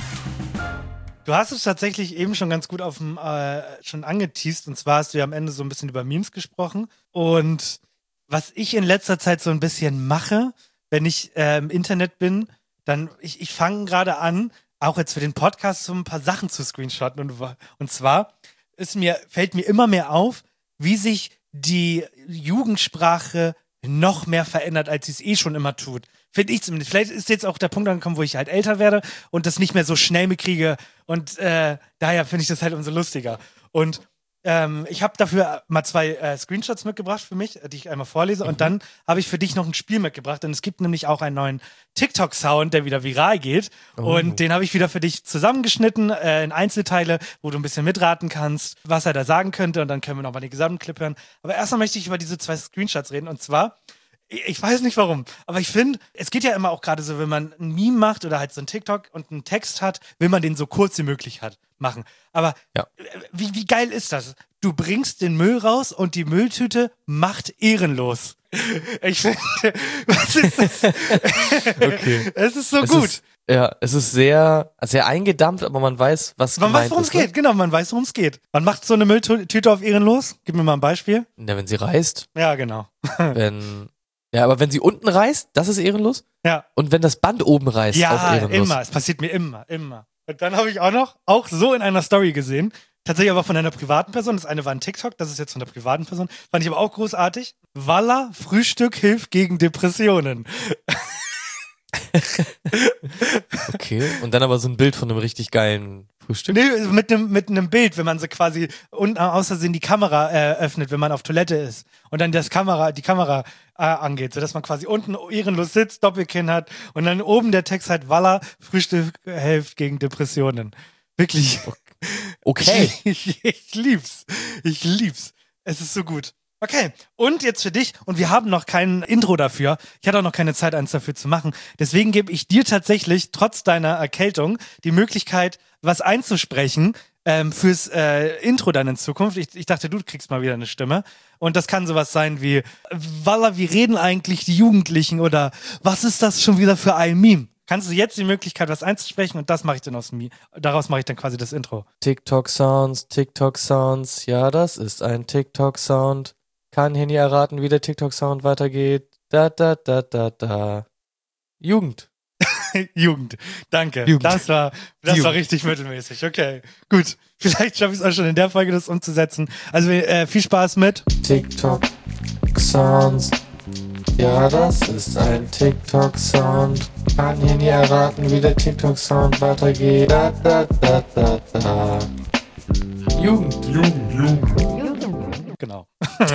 Du hast es tatsächlich eben schon ganz gut auf dem, äh, schon angeteast. Und zwar hast du ja am Ende so ein bisschen über Memes gesprochen. Und was ich in letzter Zeit so ein bisschen mache, wenn ich äh, im Internet bin, dann, ich, ich fange gerade an, auch jetzt für den Podcast so ein paar Sachen zu screenshotten. Und, und zwar ist mir, fällt mir immer mehr auf, wie sich die Jugendsprache noch mehr verändert, als sie es eh schon immer tut. Finde ich zumindest. Vielleicht ist jetzt auch der Punkt angekommen, wo ich halt älter werde und das nicht mehr so schnell mitkriege. Und äh, daher finde ich das halt umso lustiger. Und ähm, ich habe dafür mal zwei äh, Screenshots mitgebracht für mich, die ich einmal vorlese. Und dann habe ich für dich noch ein Spiel mitgebracht. Und es gibt nämlich auch einen neuen TikTok-Sound, der wieder viral geht. Oh. Und den habe ich wieder für dich zusammengeschnitten äh, in Einzelteile, wo du ein bisschen mitraten kannst, was er da sagen könnte. Und dann können wir nochmal den gesamten Clip hören. Aber erstmal möchte ich über diese zwei Screenshots reden. Und zwar, ich ich weiß nicht warum, aber ich finde, es geht ja immer auch gerade so, wenn man ein Meme macht oder halt so ein TikTok und einen Text hat, will man den so kurz wie möglich hat, machen. Aber Ja. wie, wie geil ist das? Du bringst den Müll raus und die Mülltüte macht ehrenlos. Ich finde, was ist das? Okay. Es ist so Es gut. ist Ja, es ist sehr, sehr eingedampft, aber man weiß, was Man gemeint weiß, worum es ist, ne? geht, genau, man weiß, worum es geht. Man macht so eine Mülltüte auf ihren los. Gib mir mal ein Beispiel. Ja, wenn sie reißt, Ja, genau. wenn, ja, aber wenn sie unten reißt, das ist ehrenlos. Ja, Und wenn das Band oben reißt, auch ja, ehrenlos. immer. Es passiert mir immer, immer. Und dann habe ich auch noch, auch so in einer Story gesehen, tatsächlich aber von einer privaten Person. Das eine war ein TikTok, das ist jetzt von der privaten Person. Fand ich aber auch großartig. Walla, Frühstück hilft gegen Depressionen. Okay, und dann aber so ein Bild von einem richtig geilen Frühstück. Nee, mit einem mit einem Bild, wenn man so quasi unten aus Versehen die Kamera äh, öffnet, wenn man auf Toilette ist und dann das Kamera, die Kamera äh, angeht, sodass man quasi unten ehrenlos sitzt, Doppelkinn hat und dann oben der Text halt Walla, Frühstück hilft gegen Depressionen. Wirklich. Okay. Ich, ich lieb's. Ich lieb's. Es ist so gut. Okay, und jetzt für dich, und wir haben noch kein Intro dafür, ich hatte auch noch keine Zeit, eins dafür zu machen, deswegen gebe ich dir tatsächlich, trotz deiner Erkältung, die Möglichkeit, was einzusprechen ähm, fürs äh, Intro dann in Zukunft. Ich, ich dachte, du kriegst mal wieder eine Stimme. Und das kann sowas sein wie, Walla, wie reden eigentlich die Jugendlichen oder was ist das schon wieder für ein Meme? Kannst du jetzt die Möglichkeit, was einzusprechen und das mache ich dann aus dem Meme. Daraus mache ich dann quasi das Intro. TikTok-Sounds, TikTok-Sounds, ja, das ist ein TikTok-Sound. Kann hier nie erraten, wie der TikTok-Sound weitergeht. Da, da, da, da, da. Jugend. Jugend. Danke. Jugend. Das war, das Jugend. war richtig mittelmäßig. Okay. Gut. Vielleicht schaffe ich es auch schon in der Folge, das umzusetzen. Also äh, viel Spaß mit TikTok-Sounds. Ja, das ist ein TikTok-Sound. Kann hier nie erraten, wie der TikTok-Sound weitergeht. Da, da, da, da, da. Jugend. Jugend, Jugend. Genau.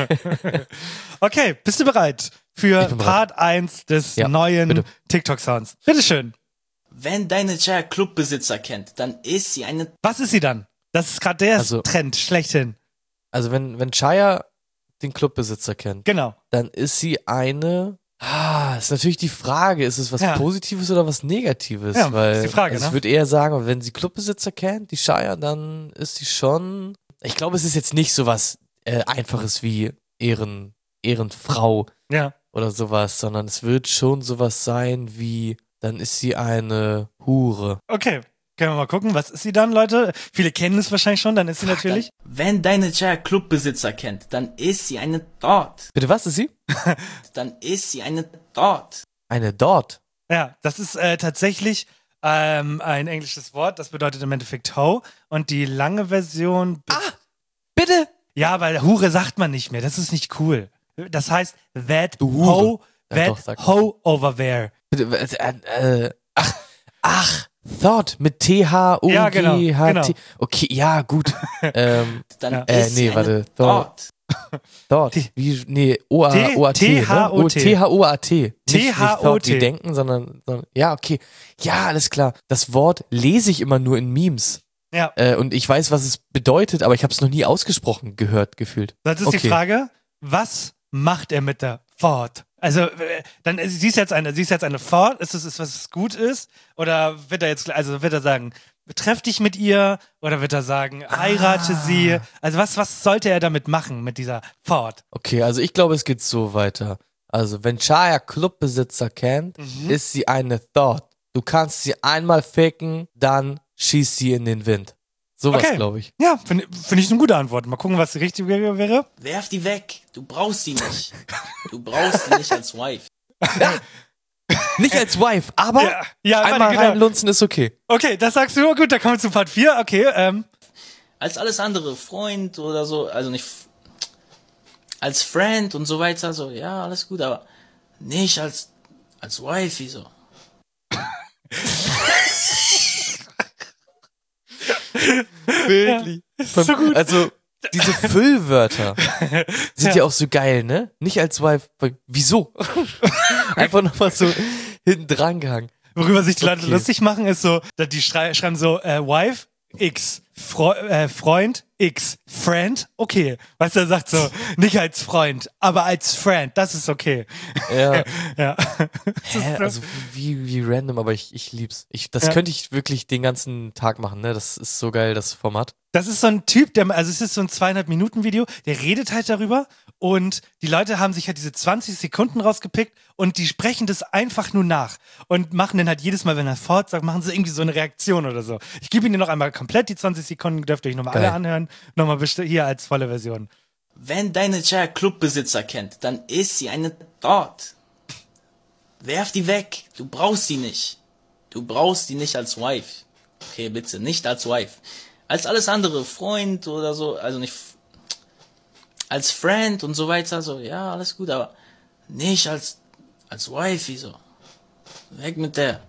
Okay, bist du bereit für Ich bin bereit. Part eins des Ja, neuen bitte. TikTok-Sounds? Bitteschön. Wenn deine Chaya Clubbesitzer kennt, dann ist sie eine Was ist sie dann? Das ist gerade der Also- Trend schlechthin. Also wenn, wenn Chaya den Clubbesitzer kennt, Genau. dann ist sie eine. Ah, ist natürlich die Frage, ist es was Ja. Positives oder was Negatives? Ja, Weil, ist die Frage, also ne? Ich würde eher sagen, wenn sie Clubbesitzer kennt, die Chaya, dann ist sie schon. Ich glaube, es ist jetzt nicht so was äh, Einfaches wie Ehren, Ehrenfrau Ja. oder sowas, sondern es wird schon sowas sein wie, dann ist sie eine Hure. Okay. Können wir mal gucken, was ist sie dann, Leute? Viele kennen es wahrscheinlich schon, dann ist sie natürlich. Wenn deine Chaya Clubbesitzer kennt, dann ist sie eine dort. Bitte, was ist sie? Dann ist sie eine dort. Eine dort. Ja, das ist äh, tatsächlich ähm, ein englisches Wort, das bedeutet im Endeffekt Ho. Und die lange Version. Ah, bitte? Ja, weil Hure sagt man nicht mehr. Das ist nicht cool. Das heißt, that Du Hure. ho, Ja, that doch, sag mal. ho over there. Bitte, äh, äh, ach, ach, Thought mit T H O G H T. Ja, genau, genau. Okay, ja, gut. ähm, Dann Ja. Äh, ist nee, sie warte, eine dort. dort. Thought. T- Wie, nee, O A O A T. T H O T. Ne? T H O A T. Nicht, T nicht H O Thought T. wie denken, sondern, sondern, ja, okay. Ja, alles klar. Das Wort lese ich immer nur in Memes. Ja, Äh, und ich weiß, was es bedeutet, aber ich habe es noch nie ausgesprochen gehört, gefühlt. das ist okay. die Frage, was macht er mit der Ford? Also, äh, dann, äh, sie ist jetzt eine, sie ist jetzt eine Ford, ist es, ist, was gut ist? Oder wird er jetzt, also wird er sagen, treff dich mit ihr? Oder wird er sagen, heirate Ah. sie? Also, was, was sollte er damit machen, mit dieser Ford? Okay, also ich glaube, es geht so weiter. Also, wenn Chaya Clubbesitzer kennt, Mhm. ist sie eine Thought. Du kannst sie einmal ficken, dann schießt sie in den Wind. Sowas, Okay. glaube ich. Ja, finde find ich eine gute Antwort. Mal gucken, was die richtige wäre. Werf die weg. Du brauchst sie nicht. Du brauchst sie nicht als Wife. Nicht als Wife, aber Ja, ja, warte, einmal genau. reinlunzen ist okay. Okay, das sagst du. Gut, dann kommen wir zu Part vier. Okay, ähm, Als alles andere, Freund oder so, also nicht f- als Friend und so weiter, so, ja, alles gut, aber nicht als, als Wifey, so. Wirklich. ist so gut. Also, diese Füllwörter sind ja. auch so geil, ne? Nicht als Wife. Wieso? Einfach nochmal so hinten dran gehangen. Worüber sich die Leute Okay. lustig machen, ist so, dass die schrei schreiben so, äh, Wife, X, Fre äh, Freund, X, Friend, okay. Weißt du, er sagt so, nicht als Freund, aber als Friend, das ist okay. Ja. Ja. Hä? Also wie, wie random, aber ich, ich lieb's. Ich, das Ja. könnte ich wirklich den ganzen Tag machen, ne? Das ist so geil, das Format. Das ist so ein Typ, der, also es ist so ein zweieinhalb Minuten Video, der redet halt darüber Und die Leute haben sich halt diese zwanzig Sekunden rausgepickt und die sprechen das einfach nur nach und machen dann halt jedes Mal, wenn er fort sagt, machen sie irgendwie so eine Reaktion oder so. Ich gebe Ihnen noch einmal komplett die zwanzig Sekunden, dürft ihr euch nochmal alle anhören. Nochmal best- hier als volle Version. Wenn deine Chair Clubbesitzer kennt, dann ist sie eine dort. Werf die weg. Du brauchst sie nicht. Du brauchst die nicht als Wife. Okay, bitte, nicht als Wife. Als alles andere, Freund oder so, also nicht als Friend und so weiter, so, ja, alles gut, aber nicht als, als Wifey, so. Weg mit der.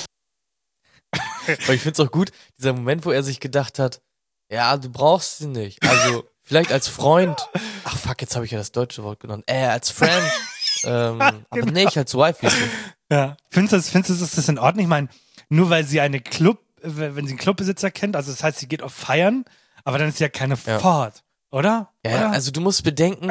Aber ich find's auch gut, dieser Moment, wo er sich gedacht hat, ja, du brauchst sie nicht. Also, vielleicht als Freund. Ach fuck, jetzt habe ich ja das deutsche Wort genommen. Äh, als Friend. ähm, Genau. Aber nicht als Wifey. Ja. Findest du das, findest du, ist das in Ordnung? Ich meine, nur weil sie eine Club, wenn sie einen Clubbesitzer kennt, also das heißt, sie geht auf Feiern, aber dann ist sie ja keine Ja. Ford, oder? Ja, oder? also du musst bedenken,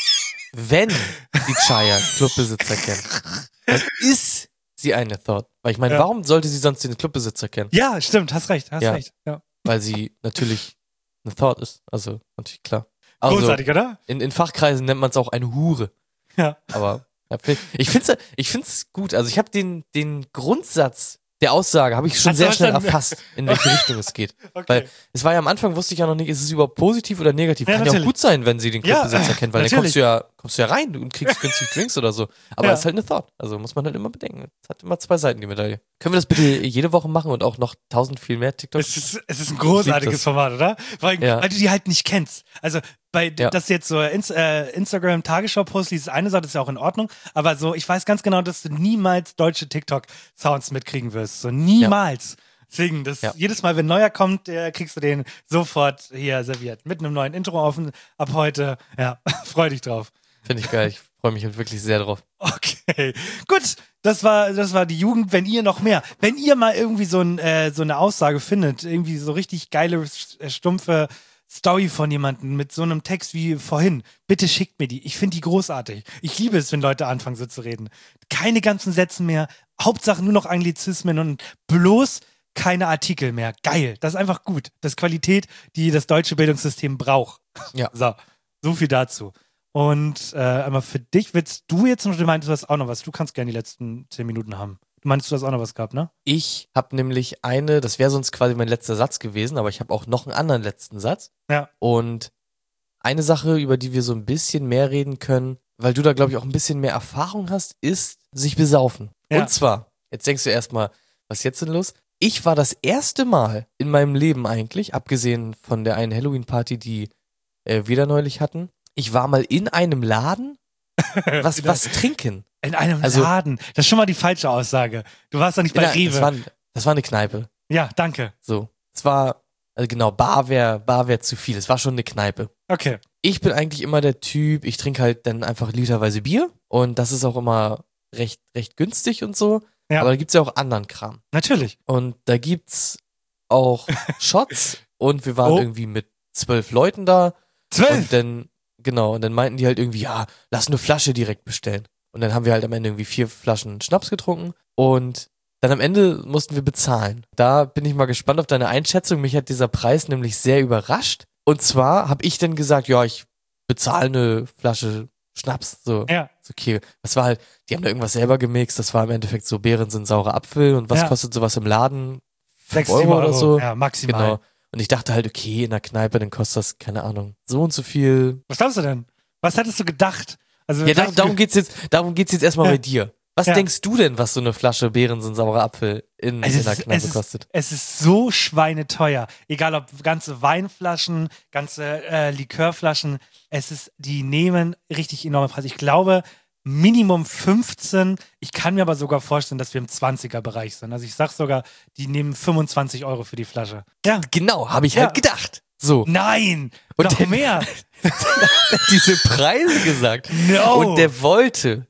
wenn die Chaya Clubbesitzer kennt, dann ist sie eine Thought. Weil ich meine, Ja. warum sollte sie sonst den Clubbesitzer kennen? Ja, stimmt, hast recht, hast Ja. recht. Ja. Weil sie natürlich eine Thought ist. Also, natürlich klar. Also, Großartig, oder? in, in Fachkreisen nennt man es auch eine Hure. Ja. Aber ja, ich finde es ich find's gut. Also ich habe den, den Grundsatz der Aussage habe ich schon Hast du sehr schnell verstanden? erfasst, in welche Richtung es geht. Okay. Weil es war ja am Anfang, wusste ich ja noch nicht, ist es überhaupt positiv oder negativ. Ja, Kann ja auch natürlich. gut sein, wenn sie den Ja, Clubbesitzer äh, kennt, weil dann natürlich. kommst du ja, kommst du ja rein und kriegst günstig Drinks oder so. Aber Ja. es ist halt eine Thought. Also muss man halt immer bedenken. Es hat immer zwei Seiten, die Medaille. Können wir das bitte jede Woche machen und auch noch tausend viel mehr TikToks? Es ist, es ist ein Ich großartiges lieb das. Format, oder? Weil, Ja. weil du die halt nicht kennst. Also, bei, Ja. dass du jetzt so Ins äh, Instagram-Tagesschau-Post liest, ist eine Sache, das ist ja auch in Ordnung. Aber so, ich weiß ganz genau, dass du niemals deutsche TikTok-Sounds mitkriegen wirst. So, niemals. Deswegen, das, Ja. jedes Mal, wenn ein neuer kommt, der kriegst du den sofort hier serviert. Mit einem neuen Intro auf, ab heute. Ja, freu dich drauf. Finde ich geil. Ich freue mich halt wirklich sehr drauf. Okay, gut. Das war, das war die Jugend. Wenn ihr noch mehr, wenn ihr mal irgendwie so, ein, äh, so eine Aussage findet, irgendwie so richtig geile, äh, stumpfe Story von jemandem mit so einem Text wie vorhin, bitte schickt mir die. Ich finde die großartig. Ich liebe es, wenn Leute anfangen so zu reden. Keine ganzen Sätze mehr. Hauptsache nur noch Anglizismen und bloß keine Artikel mehr. Geil. Das ist einfach gut. Das ist Qualität, die das deutsche Bildungssystem braucht. Ja. So, so viel dazu. Und äh, einmal für dich, willst du jetzt noch, du meintest, du hast auch noch was. Du kannst gerne die letzten zehn Minuten haben. Du meinst, du hast auch noch was gehabt, ne? Ich habe nämlich eine, das wäre sonst quasi mein letzter Satz gewesen, aber ich habe auch noch einen anderen letzten Satz. Ja. Und eine Sache, über die wir so ein bisschen mehr reden können, weil du da, glaube ich, auch ein bisschen mehr Erfahrung hast, ist sich besaufen. Ja. Und zwar, jetzt denkst du erstmal, was ist jetzt denn los? Ich war das erste Mal in meinem Leben eigentlich, abgesehen von der einen Halloween-Party, die äh, wir da neulich hatten, ich war mal in einem Laden, was, was trinken. In einem Also- Laden. Das ist schon mal die falsche Aussage. Du warst doch nicht bei In einer- Rewe. das, war, das war eine Kneipe. Ja, danke. So. Es war, also genau, Bar wäre Bar wär zu viel. Es war schon eine Kneipe. Okay. Ich bin eigentlich immer der Typ, ich trinke halt dann einfach literweise Bier und das ist auch immer recht, recht günstig und so. Ja. Aber da gibt's ja auch anderen Kram. Natürlich. Und da gibt's auch Shots und wir waren Oh. irgendwie mit zwölf Leuten da. Zwölf. Und dann, genau, und dann meinten die halt irgendwie, ja, lass eine Flasche direkt bestellen. Und dann haben wir halt am Ende irgendwie vier Flaschen Schnaps getrunken und dann am Ende mussten wir bezahlen. Da bin ich mal gespannt auf deine Einschätzung. Mich hat dieser Preis nämlich sehr überrascht. Und zwar habe ich dann gesagt, ja, ich bezahle eine Flasche Schnaps. So, Ja. ist okay. Das war halt, die haben da irgendwas selber gemixt. Das war im Endeffekt so, Beeren sind saurer Apfel. Und was Ja. kostet sowas im Laden? Sechs, Euro sieben oder so. Ja, maximal. Genau. Und ich dachte halt, okay, in der Kneipe, dann kostet das, keine Ahnung, so und so viel. Was glaubst du denn? Was hättest du gedacht? Also, Ja, da, sagst du- darum geht's jetzt, darum geht's jetzt erstmal Ja. bei dir. Was Ja. denkst du denn, was so eine Flasche Beeren sind saurer Apfel in, Es in ist, der es, Kneipe ist, kostet? es ist so schweineteuer. Egal ob ganze Weinflaschen, ganze äh, Likörflaschen. Es ist, die nehmen richtig enorme Preise. Ich glaube, Minimum fünfzehn. Ich kann mir aber sogar vorstellen, dass wir im zwanziger-Bereich sind. Also ich sag sogar, die nehmen fünfundzwanzig Euro für die Flasche. Ja. Genau, habe ich Ja. halt gedacht. So, Nein! Und noch der- mehr! diese Preise gesagt. No! Und der wollte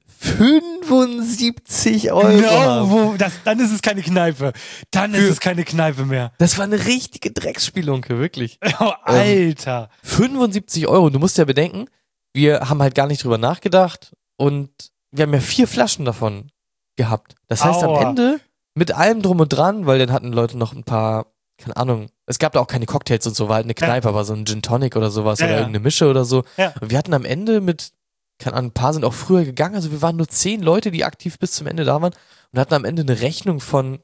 fünfundsiebzig Euro No, haben. wo, das, dann ist es keine Kneipe. Dann ist Für- es keine Kneipe mehr. Das war eine richtige Drecksspielunke, wirklich. Oh, Alter. fünfundsiebzig Euro. Du musst ja bedenken, wir haben halt gar nicht drüber nachgedacht und wir haben ja vier Flaschen davon gehabt. Das heißt Aua. am Ende mit allem drum und dran, weil dann hatten Leute noch ein paar, keine Ahnung, es gab da auch keine Cocktails und so, war halt eine Kneipe, aber so ein Gin Tonic oder sowas Ja, oder ja. irgendeine Mische oder so. Ja. Und wir hatten am Ende mit keine Ahnung, ein paar sind auch früher gegangen, also wir waren nur zehn Leute, die aktiv bis zum Ende da waren und hatten am Ende eine Rechnung von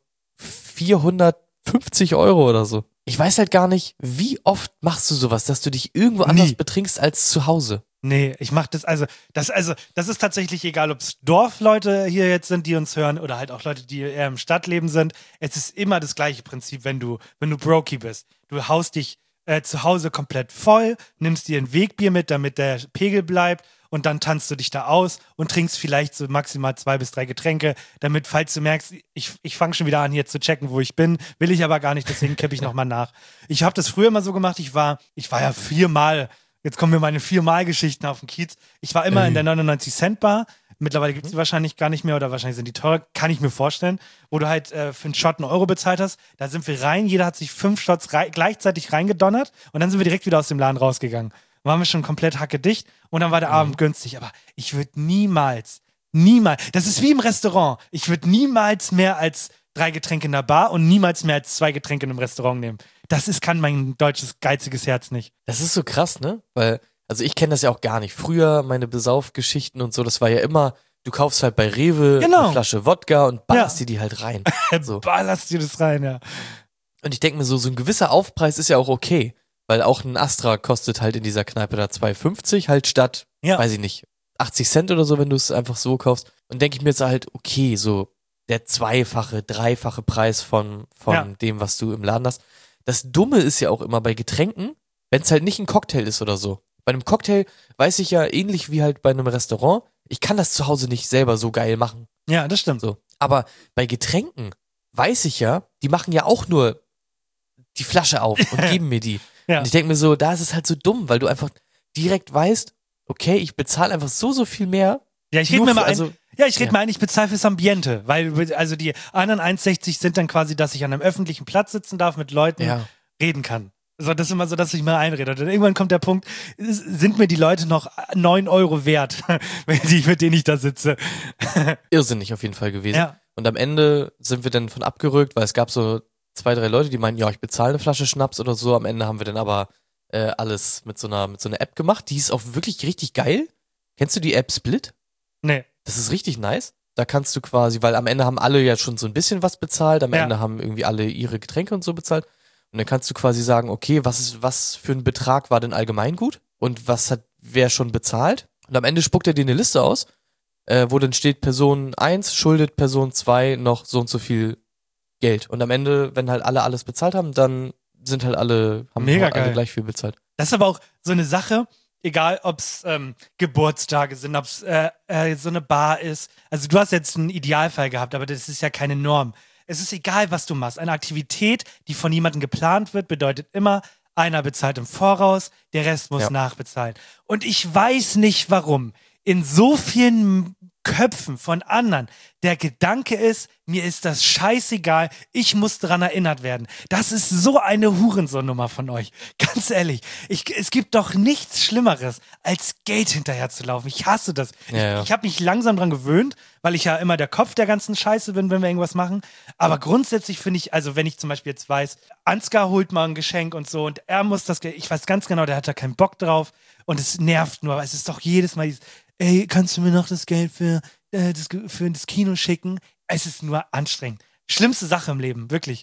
vierhundertfünfzig Euro oder so. Ich weiß halt gar nicht, wie oft machst du sowas, dass du dich irgendwo Nie. anders betrinkst als zu Hause? Nee, ich mach das, also, das, also, das ist tatsächlich egal, ob es Dorfleute hier jetzt sind, die uns hören, oder halt auch Leute, die eher im Stadtleben sind. Es ist immer das gleiche Prinzip, wenn du, wenn du Brokey bist. Du haust dich äh, zu Hause komplett voll, nimmst dir ein Wegbier mit, damit der Pegel bleibt, und dann tanzt du dich da aus und trinkst vielleicht so maximal zwei bis drei Getränke, damit, falls du merkst, ich, ich fange schon wieder an, hier zu checken, wo ich bin, will ich aber gar nicht, deswegen kippe ich nochmal nach. Ich habe das früher immer so gemacht, ich war, ich war ja viermal, jetzt kommen mir meine viermal-Geschichten auf den Kiez, ich war immer Ey. in der neunundneunzig Cent Bar, mittlerweile gibt es die wahrscheinlich gar nicht mehr oder wahrscheinlich sind die teurer, kann ich mir vorstellen, wo du halt äh, für einen Shot einen Euro bezahlt hast, da sind wir rein, jeder hat sich fünf Shots rei- gleichzeitig reingedonnert und dann sind wir direkt wieder aus dem Laden rausgegangen. Waren wir schon komplett hackedicht und dann war der Abend günstig. Aber ich würde niemals, niemals, das ist wie im Restaurant, ich würde niemals mehr als drei Getränke in der Bar und niemals mehr als zwei Getränke in einem Restaurant nehmen. Das ist, kann mein deutsches geiziges Herz nicht. Das ist so krass, ne? Weil, also ich kenne das ja auch gar nicht. Früher, meine Besaufgeschichten und so, das war ja immer, du kaufst halt bei Rewe Genau. eine Flasche Wodka und ballerst Ja. dir die halt rein. So. Ballerst dir das rein, ja. Und ich denke mir so, so ein gewisser Aufpreis ist ja auch okay. Weil auch ein Astra kostet halt in dieser Kneipe da zwei fünfzig, halt statt, Ja. weiß ich nicht, achtzig Cent oder so, wenn du es einfach so kaufst. Und denke ich mir jetzt halt, okay, so der zweifache, dreifache Preis von, von Ja. dem, was du im Laden hast. Das Dumme ist ja auch immer bei Getränken, wenn es halt nicht ein Cocktail ist oder so. Bei einem Cocktail weiß ich ja, ähnlich wie halt bei einem Restaurant, ich kann das zu Hause nicht selber so geil machen. Ja, das stimmt. So. Aber bei Getränken weiß ich ja, die machen ja auch nur die Flasche auf und geben mir die. Ja. Und ich denke mir so, da ist es halt so dumm, weil du einfach direkt weißt, okay, ich bezahle einfach so, so viel mehr. Ja, ich rede Nur mir mal für- ein, also- ja, ich rede ja. mal ein, ich bezahle fürs Ambiente, weil also die anderen eins sechzig sind dann quasi, dass ich an einem öffentlichen Platz sitzen darf, mit Leuten Ja. reden kann. So, das ist immer so, dass ich mal einrede. Und dann irgendwann kommt der Punkt, ist- sind mir die Leute noch neun Euro wert, wenn die, mit denen ich da sitze. Irrsinnig auf jeden Fall gewesen. Ja. Und am Ende sind wir dann von abgerückt, weil es gab so zwei, drei Leute, die meinten, ja, ich bezahle eine Flasche Schnaps oder so. Am Ende haben wir dann aber äh, alles mit so einer mit so einer App gemacht. Die ist auch wirklich richtig geil. Kennst du die App Split? Nee. Das ist richtig nice. Da kannst du quasi, weil am Ende haben alle ja schon so ein bisschen was bezahlt, am Ja. Ende haben irgendwie alle ihre Getränke und so bezahlt. Und dann kannst du quasi sagen, okay, was ist, was für ein Betrag war denn allgemein gut? Und was hat wer schon bezahlt? Und am Ende spuckt er dir eine Liste aus, äh, wo dann steht, Person eins schuldet Person zwei noch so und so viel Geld. Und am Ende, wenn halt alle alles bezahlt haben, dann sind halt alle, haben Mega halt alle geil. gleich viel bezahlt. Das ist aber auch so eine Sache, egal ob es ähm, Geburtstage sind, ob es äh, äh, so eine Bar ist. Also du hast jetzt einen Idealfall gehabt, aber das ist ja keine Norm. Es ist egal, was du machst. Eine Aktivität, die von jemandem geplant wird, bedeutet immer, einer bezahlt im Voraus, der Rest muss Ja. nachbezahlen. Und ich weiß nicht, warum in so vielen Köpfen von anderen der Gedanke ist, mir ist das scheißegal, ich muss daran erinnert werden. Das ist so eine Hurensohn-Nummer von euch. Ganz ehrlich, ich, es gibt doch nichts Schlimmeres, als Geld hinterherzulaufen. Ich hasse das. Ja, ja. Ich, ich habe mich langsam dran gewöhnt, weil ich ja immer der Kopf der ganzen Scheiße bin, wenn wir irgendwas machen. Aber grundsätzlich finde ich, also wenn ich zum Beispiel jetzt weiß, Ansgar holt mal ein Geschenk und so und er muss das Geld, ich weiß ganz genau, der hat da keinen Bock drauf und es nervt nur, weil es ist doch jedes Mal dieses, ey, kannst du mir noch das Geld für, äh, das, Ge- für das Kino schicken? Es ist nur anstrengend. Schlimmste Sache im Leben, wirklich.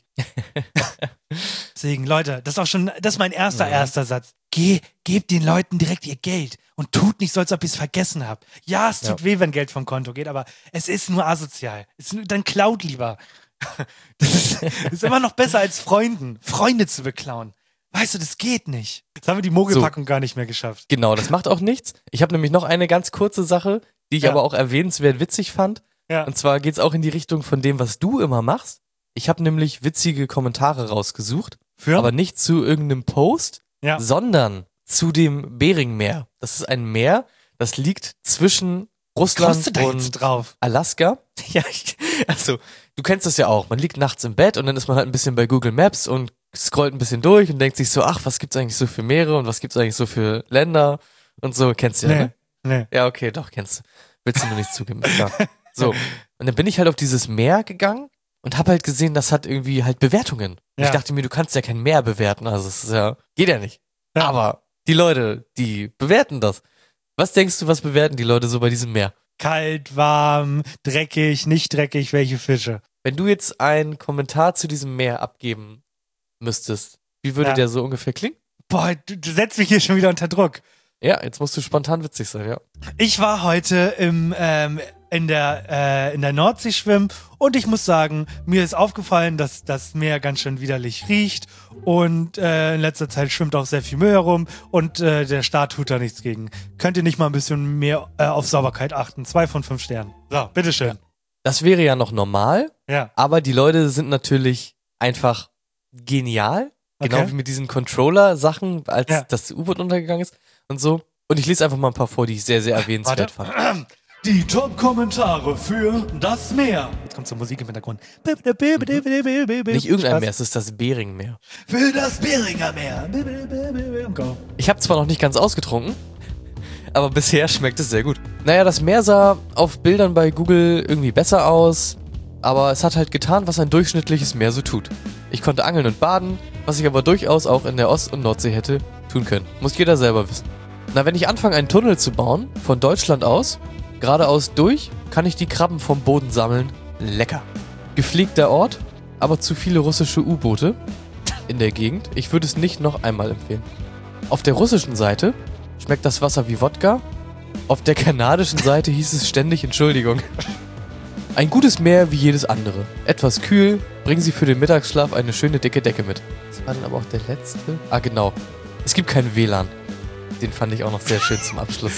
Deswegen, Leute, das ist auch schon, das ist mein erster, Mhm. erster Satz. Geh, gebt den Leuten direkt ihr Geld und tut nicht so, als ob ihr es vergessen habt. Ja, es tut Ja. weh, wenn Geld vom Konto geht, aber es ist nur asozial. Es ist, nur- dann klaut lieber. Das ist, das ist immer noch besser als Freunden, Freunde zu beklauen. Weißt du, das geht nicht. Jetzt haben wir die Mogelpackung gar nicht mehr geschafft. Genau, das macht auch nichts. Ich habe nämlich noch eine ganz kurze Sache, die ich Ja. aber auch erwähnenswert witzig fand. Ja. Und zwar geht's auch in die Richtung von dem, was du immer machst. Ich habe nämlich witzige Kommentare rausgesucht, Für? aber nicht zu irgendeinem Post, Ja. sondern zu dem Beringmeer. Das ist ein Meer, das liegt zwischen Russland Kommst du da und jetzt drauf? Alaska. Ja, ich, also du kennst das ja auch. Man liegt nachts im Bett und dann ist man halt ein bisschen bei Google Maps und scrollt ein bisschen durch und denkt sich so, ach, was gibt's eigentlich so für Meere und was gibt's eigentlich so für Länder und so. Kennst du ja, ne? Nee. Ja, okay, doch, kennst du. Willst du nur nicht zugeben. Klar. So. Und dann bin ich halt auf dieses Meer gegangen und habe halt gesehen, das hat irgendwie halt Bewertungen. Und Ja. ich dachte mir, du kannst ja kein Meer bewerten. Also es ist ja, geht ja nicht. Ja. Aber die Leute, die bewerten das. Was denkst du, was bewerten die Leute so bei diesem Meer? Kalt, warm, dreckig, nicht dreckig, welche Fische? Wenn du jetzt einen Kommentar zu diesem Meer abgeben müsstest, wie würde Ja. der so ungefähr klingen? Boah, du, du setzt mich hier schon wieder unter Druck. Ja, jetzt musst du spontan witzig sein, ja. Ich war heute im, ähm, in, der, äh, in der Nordsee schwimmen und ich muss sagen, mir ist aufgefallen, dass das Meer ganz schön widerlich riecht und äh, in letzter Zeit schwimmt auch sehr viel Müll herum und äh, der Staat tut da nichts gegen. Könnt ihr nicht mal ein bisschen mehr äh, auf Sauberkeit achten? Zwei von fünf Sternen. So, bitteschön. Das wäre ja noch normal, Ja. aber die Leute sind natürlich einfach genial. Genau Okay. wie mit diesen Controller-Sachen, als Ja. das U-Boot untergegangen ist und so. Und ich lese einfach mal ein paar vor, die ich sehr, sehr erwähnenswert Warte. fand. Die Top-Kommentare für das Meer. Jetzt kommt so Musik im Hintergrund. Nicht irgendein Spaß. Meer, es ist das Beringmeer. Für das Beringer Meer. Go. Ich habe zwar noch nicht ganz ausgetrunken, aber bisher schmeckt es sehr gut. Naja, das Meer sah auf Bildern bei Google irgendwie besser aus, aber es hat halt getan, was ein durchschnittliches Meer so tut. Ich konnte angeln und baden, was ich aber durchaus auch in der Ost- und Nordsee hätte tun können. Muss jeder selber wissen. Na, wenn ich anfange, einen Tunnel zu bauen, von Deutschland aus, geradeaus durch, kann ich die Krabben vom Boden sammeln. Lecker. Gepflegter Ort, aber zu viele russische U-Boote in der Gegend. Ich würde es nicht noch einmal empfehlen. Auf der russischen Seite schmeckt das Wasser wie Wodka. Auf der kanadischen Seite hieß es ständig Entschuldigung. Ein gutes Meer wie jedes andere. Etwas kühl, bringen Sie für den Mittagsschlaf eine schöne dicke Decke mit. Das war dann aber auch der letzte. Ah, genau. Es gibt kein W L A N. Den fand ich auch noch sehr schön zum Abschluss.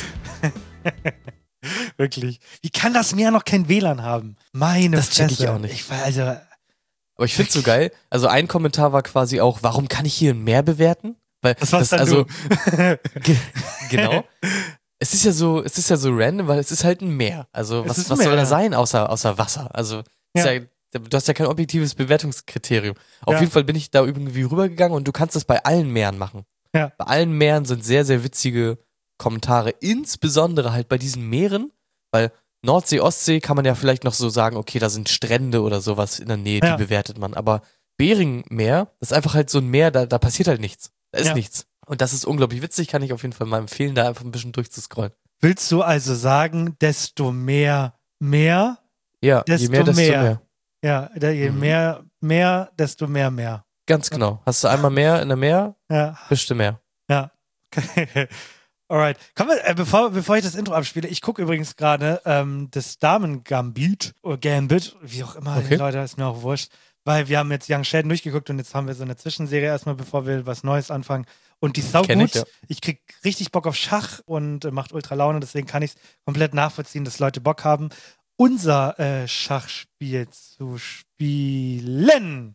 Wirklich. Wie kann das Meer noch kein W L A N haben? Meine Das check Fresse. ich auch nicht. Ich war also, Aber ich find's so geil. Also ein Kommentar war quasi auch, warum kann ich hier ein Meer bewerten? Weil das war's dann also du. ge- genau. Es ist ja so, es ist ja so random, weil es ist halt ein Meer. Also Es was, ist ein was Meer, soll da ja. sein außer außer Wasser? Also ist Ja. ja, du hast ja kein objektives Bewertungskriterium. Auf Ja. jeden Fall bin ich da irgendwie rübergegangen und du kannst das bei allen Meeren machen. Ja. Bei allen Meeren sind sehr sehr witzige Kommentare, insbesondere halt bei diesen Meeren, weil Nordsee, Ostsee kann man ja vielleicht noch so sagen, okay, da sind Strände oder sowas in der Nähe, Ja. die bewertet man. Aber Beringmeer, das ist einfach halt so ein Meer, da, da passiert halt nichts. Da ist Ja. nichts. Und das ist unglaublich witzig, kann ich auf jeden Fall mal empfehlen, da einfach ein bisschen durchzuscrollen. Willst du also sagen, desto mehr mehr? Ja, je Desto mehr, desto mehr. mehr. Ja, da- je Mhm. mehr mehr, desto mehr mehr. Ganz genau. Hast du einmal mehr in der Meer, Ja, bist du mehr. ja. Alright. Kommen wir, äh, bevor, bevor ich das Intro abspiele, ich gucke übrigens gerade ähm, das Damen-Gambit oder Gambit, wie auch immer, Okay. Leute, ist mir auch wurscht. Weil wir haben jetzt Young Sheldon durchgeguckt und jetzt haben wir so eine Zwischenserie erstmal, bevor wir was Neues anfangen. Und die ist sau Kenn gut. ich, ja. Ich krieg richtig Bock auf Schach und äh, macht ultra Laune, deswegen kann ich es komplett nachvollziehen, dass Leute Bock haben, unser äh, Schachspiel zu spielen.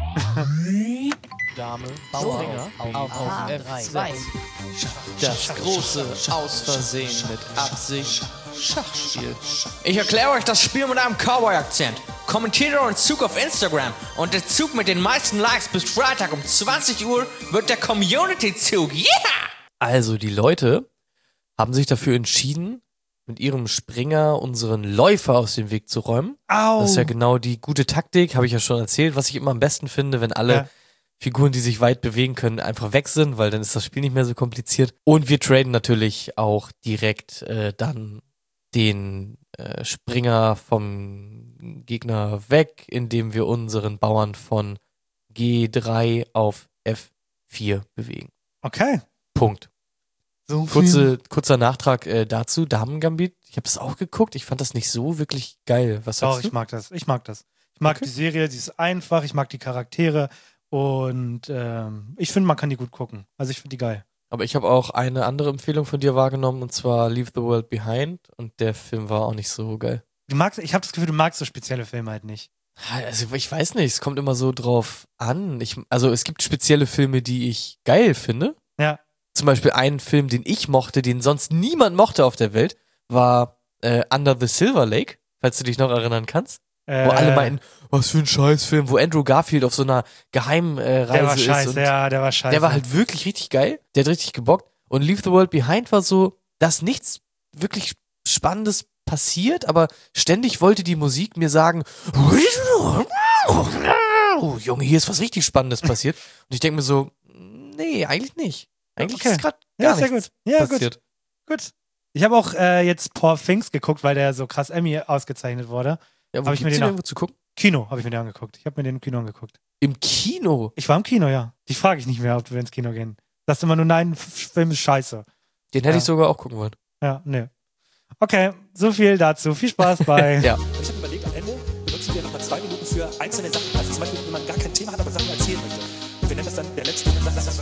Dame, Springer, auf, auf F zwei. Das große Aus Versehen mit Absicht Schachspiel. Ich erkläre euch das Spiel mit einem Cowboy-Akzent. Kommentiert euren Zug auf Instagram und der Zug mit den meisten Likes bis Freitag um zwanzig Uhr wird der Community-Zug. Yeah! Also, die Leute haben sich dafür entschieden, mit ihrem Springer unseren Läufer aus dem Weg zu räumen. Au! Das ist ja genau die gute Taktik, habe ich ja schon erzählt, was ich immer am besten finde, wenn alle Ja. Figuren, die sich weit bewegen können, einfach weg sind, weil dann ist das Spiel nicht mehr so kompliziert. Und wir traden natürlich auch direkt äh, dann den äh, Springer vom Gegner weg, indem wir unseren Bauern von G drei auf F vier bewegen. Okay. Punkt. So viel- Kurze, kurzer Nachtrag äh, dazu, Damen-Gambit. Ich habe das auch geguckt, ich fand das nicht so wirklich geil. Was Doch, sagst ich du? mag das. Ich mag das. Ich mag Okay. die Serie, die ist einfach, ich mag die Charaktere und ähm, ich finde, man kann die gut gucken. Also ich finde die geil. Aber ich habe auch eine andere Empfehlung von dir wahrgenommen, und zwar Leave the World Behind, und der Film war auch nicht so geil. Du magst, ich habe das Gefühl, du magst so spezielle Filme halt nicht. Also ich weiß nicht, es kommt immer so drauf an. Ich, also es gibt spezielle Filme, die ich geil finde. Ja. Zum Beispiel einen Film, den ich mochte, den sonst niemand mochte auf der Welt, war äh, Under the Silver Lake, falls du dich noch erinnern kannst. Äh, Wo alle meinten, was für ein Scheißfilm, wo Andrew Garfield auf so einer Geheimreise äh, der war ist. scheiße, und ja, der war scheiße. der war halt wirklich richtig geil. Der hat richtig gebockt. Und Leave the World Behind war so, dass nichts wirklich Spannendes passiert, aber ständig wollte die Musik mir sagen, oh, Junge, hier ist was richtig Spannendes passiert. Und ich denke mir so, nee, eigentlich nicht. Eigentlich Okay. ist gerade Ja, gar sehr nichts gut. Ja, passiert. gut. Gut. Ich habe auch äh, jetzt Poor Things geguckt, weil der so krass Emmy ausgezeichnet wurde. Ja, wo Hab ich mir gibt's den den auch- irgendwo zu gucken? Kino habe ich mir den angeguckt. Ich habe mir den im Kino angeguckt. Im Kino? Ich war im Kino, ja. Die frage ich nicht mehr, ob wir ins Kino gehen. Das ist immer nur, nein, F- Film ist scheiße. Den hätte Ja. ich sogar auch gucken wollen. Ja, ne. Okay, so viel dazu. Viel Spaß bei. Ja. Und ich habe überlegt, am Ende benutzen wir nochmal zwei Minuten für einzelne Sachen. Also zum Beispiel, wenn man gar kein Thema hat, aber Sachen erzählen möchte. Und wir nennen das dann der letzte.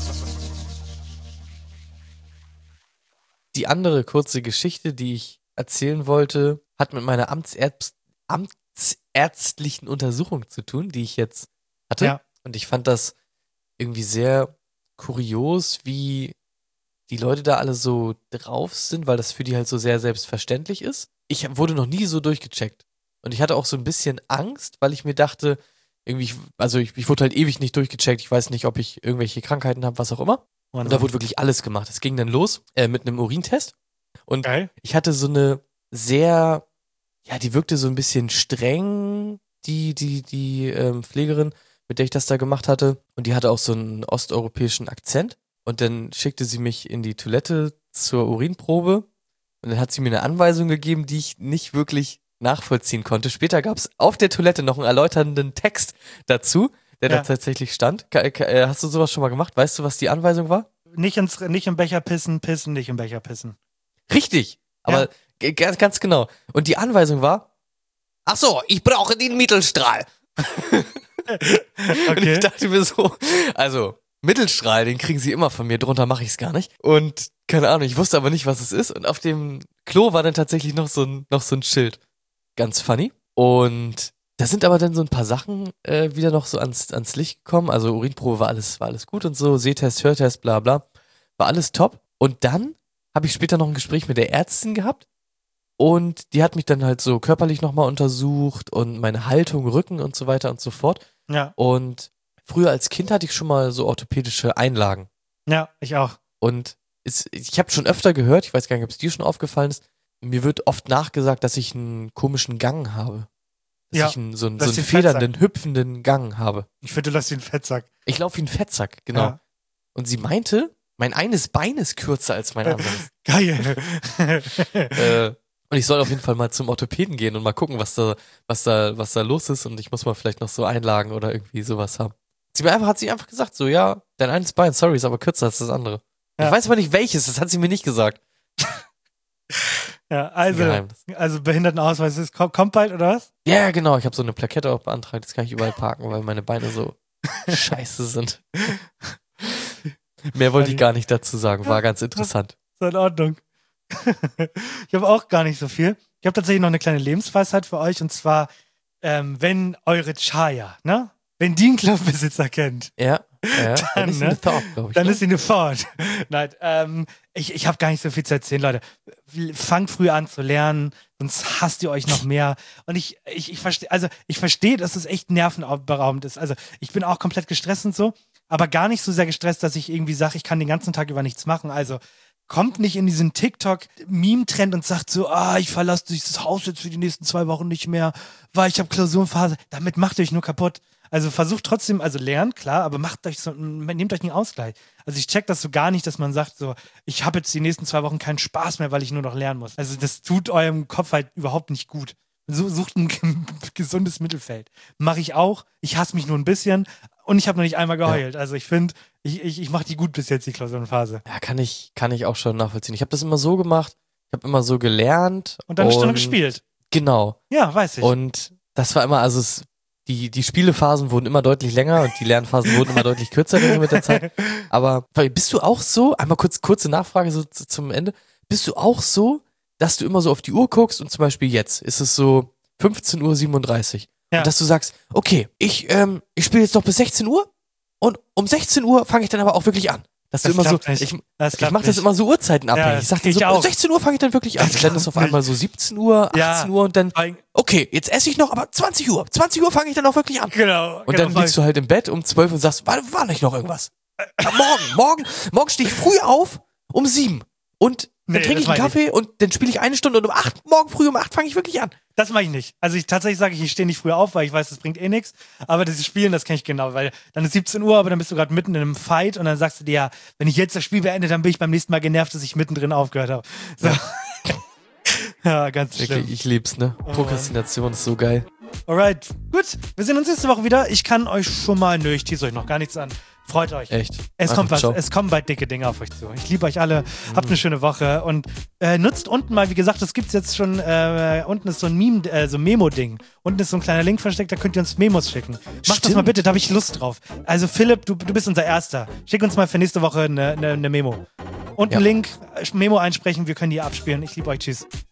Die andere kurze Geschichte, die ich erzählen wollte, hat mit meiner Amtsärztlichen amtsärztlichen Untersuchung zu tun, die ich jetzt hatte. Ja. Und ich fand das irgendwie sehr kurios, wie die Leute da alle so drauf sind, weil das für die halt so sehr selbstverständlich ist. Ich wurde noch nie so durchgecheckt. Und ich hatte auch so ein bisschen Angst, weil ich mir dachte, irgendwie, ich- also ich, ich wurde halt ewig nicht durchgecheckt. Ich weiß nicht, ob ich irgendwelche Krankheiten habe, was auch immer. Und da wurde wirklich alles gemacht. Es ging dann los äh, mit einem Urintest. Und Geil. ich hatte so eine sehr, ja, die wirkte so ein bisschen streng, die, die, die ähm, Pflegerin, mit der ich das da gemacht hatte. Und die hatte auch so einen osteuropäischen Akzent. Und dann schickte sie mich in die Toilette zur Urinprobe. Und dann hat sie mir eine Anweisung gegeben, die ich nicht wirklich nachvollziehen konnte. Später gab es auf der Toilette noch einen erläuternden Text dazu, der Ja. da tatsächlich stand. Ka- ka- äh, Hast du sowas schon mal gemacht? Weißt du, was die Anweisung war? Nicht, ins, nicht im Becher pissen, pissen, nicht im Becher pissen. Richtig, aber Ja. g- ganz, ganz genau. Und die Anweisung war, ach so, ich brauche den Mittelstrahl. Und ich dachte mir so, also Mittelstrahl, den kriegen sie immer von mir, drunter mache ich es gar nicht. Und keine Ahnung, ich wusste aber nicht, was es ist. Und auf dem Klo war dann tatsächlich noch so ein, noch so ein Schild. Ganz funny. Und da sind aber dann so ein paar Sachen äh, wieder noch so ans, ans Licht gekommen. Also Urinprobe war alles, war alles gut und so, Sehtest, Hörtest, bla bla. War alles top. Und dann habe ich später noch ein Gespräch mit der Ärztin gehabt. Und die hat mich dann halt so körperlich nochmal untersucht und meine Haltung, Rücken und so weiter und so fort. Ja, Und früher als Kind hatte ich schon mal so orthopädische Einlagen. ja, ich auch. Und es, ich habe schon öfter gehört, ich weiß gar nicht, ob es dir schon aufgefallen ist, mir wird oft nachgesagt, dass ich einen komischen Gang habe. Dass Ja, ich einen, so, einen, dass so einen die Fettsack- federnden, hüpfenden Gang habe. Ich finde, du lässt wie ein Fettsack. Ich laufe wie ein Fettsack, genau. Ja. Und sie meinte, mein eines Bein ist kürzer als mein anderes. Geil. äh, und ich soll auf jeden Fall mal zum Orthopäden gehen und mal gucken, was da, was da, was da los ist. Und ich muss mal vielleicht noch so Einlagen oder irgendwie sowas haben. Sie mir einfach, hat sie einfach gesagt, so, ja, dein eines Bein, sorry, ist aber kürzer als das andere. Ja. Ich weiß aber nicht welches, das hat sie mir nicht gesagt. Ja, Das ist ein also, Geheimnis. also Behindertenausweis ist, kommt, kommt bald, oder was? Ja, genau, ich habe so eine Plakette auch beantragt, das kann ich überall parken, weil meine Beine so scheiße sind. Mehr wollte ich gar nicht dazu sagen, war ganz interessant. Ist in Ordnung. Ich habe auch gar nicht so viel. Ich habe tatsächlich noch eine kleine Lebensweisheit für euch, und zwar, ähm, wenn eure Chaya, ne? Wenn die einen Clubbesitzer kennt, Ja, ja, dann, Dann, ist ne? eine Thought, glaube ich. dann ne? ist sie eine Ford. Nein, ähm, ich, ich habe gar nicht so viel zu erzählen, Leute. Fangt früh an zu lernen, sonst hasst ihr euch noch mehr. Und ich, ich, ich verstehe, also ich verstehe, dass es echt nervenberaubend ist. Also ich bin auch komplett gestresst und so, aber gar nicht so sehr gestresst, dass ich irgendwie sage, ich kann den ganzen Tag über nichts machen. Also kommt nicht in diesen TikTok-Meme-Trend und sagt so, ah, ich verlasse dieses Haus jetzt für die nächsten zwei Wochen nicht mehr, weil ich habe Klausurenphase. Damit macht ihr euch nur kaputt. Also versucht trotzdem, also lernt, klar, aber macht euch so, nehmt euch einen Ausgleich. Also ich check das so gar nicht, dass man sagt so, ich habe jetzt die nächsten zwei Wochen keinen Spaß mehr, weil ich nur noch lernen muss. Also das tut eurem Kopf halt überhaupt nicht gut. So, sucht ein gesundes Mittelfeld. Mache ich auch. Ich hasse mich nur ein bisschen und ich habe noch nicht einmal geheult. Also ich finde, ich, ich, ich mache die gut bis jetzt, die Klausurenphase. Ja, kann ich, kann ich auch schon nachvollziehen. Ich habe das immer so gemacht, ich habe immer so gelernt. Und dann eine Stunde gespielt. Genau. Ja, weiß ich. Und das war immer, also es, die, die Spielephasen wurden immer deutlich länger und die Lernphasen wurden immer deutlich kürzer mit der Zeit. Aber bist du auch so, einmal kurz, kurze Nachfrage so zu- zum Ende, bist du auch so, dass du immer so auf die Uhr guckst und zum Beispiel jetzt ist es so fünfzehn Uhr siebenunddreißig Ja. und dass du sagst, okay, ich, ähm, ich spiele jetzt noch bis sechzehn Uhr und um sechzehn Uhr fange ich dann aber auch wirklich an. Dass Das du immer so, klappt nicht. ich, Das ich klappt mache das nicht. immer so uhrzeitenabhängig. Ja, ich sag das dann so, ich auch. sechzehn Uhr fange ich dann wirklich an. Das Und dann ist auf klappt einmal so siebzehn Uhr, achtzehn Ja. Uhr und dann, Weil- okay, jetzt esse ich noch, aber zwanzig Uhr. zwanzig Uhr fange ich dann auch wirklich an. Genau. Und genau, dann liegst du halt im Bett um zwölf und sagst, war, war nicht noch irgendwas? Ja, morgen, morgen, morgen stehe ich früh auf um sieben. Und Nee, trinke ich einen das mach ich Kaffee und dann spiele ich eine Stunde und um acht, morgen früh um acht fange ich wirklich an. Das mache ich nicht. Also ich tatsächlich sage ich, ich stehe nicht früher auf, weil ich weiß, das bringt eh nichts. Aber das Spielen, das kenne ich genau, weil dann ist siebzehn Uhr, aber dann bist du gerade mitten in einem Fight und dann sagst du dir, ja, wenn ich jetzt das Spiel beende, dann bin ich beim nächsten Mal genervt, dass ich mittendrin aufgehört habe. So. Ja. Ja, ganz schlimm. Wirklich, ich lieb's, ne? Oh, Prokrastination ist so geil. Alright, gut. Wir sehen uns nächste Woche wieder. Ich kann euch schon mal, nö, ich tease euch noch gar nichts an. Freut euch. Echt. Es Einfach kommt was. ciao. Es kommen bald dicke Dinge auf euch zu. Ich liebe euch alle. Habt eine schöne Woche und äh, nutzt unten mal, wie gesagt, das gibt's jetzt schon, äh, unten ist so ein Meme, äh, so ein Memo-Ding. Unten ist so ein kleiner Link versteckt, da könnt ihr uns Memos schicken. Macht das Stimmt. mal bitte, da habe ich Lust drauf. Also Philipp, du, du bist unser Erster. Schick uns mal für nächste Woche eine, eine, eine Memo. Und Ja. einen Link, äh, Memo einsprechen, wir können die abspielen. Ich liebe euch, tschüss.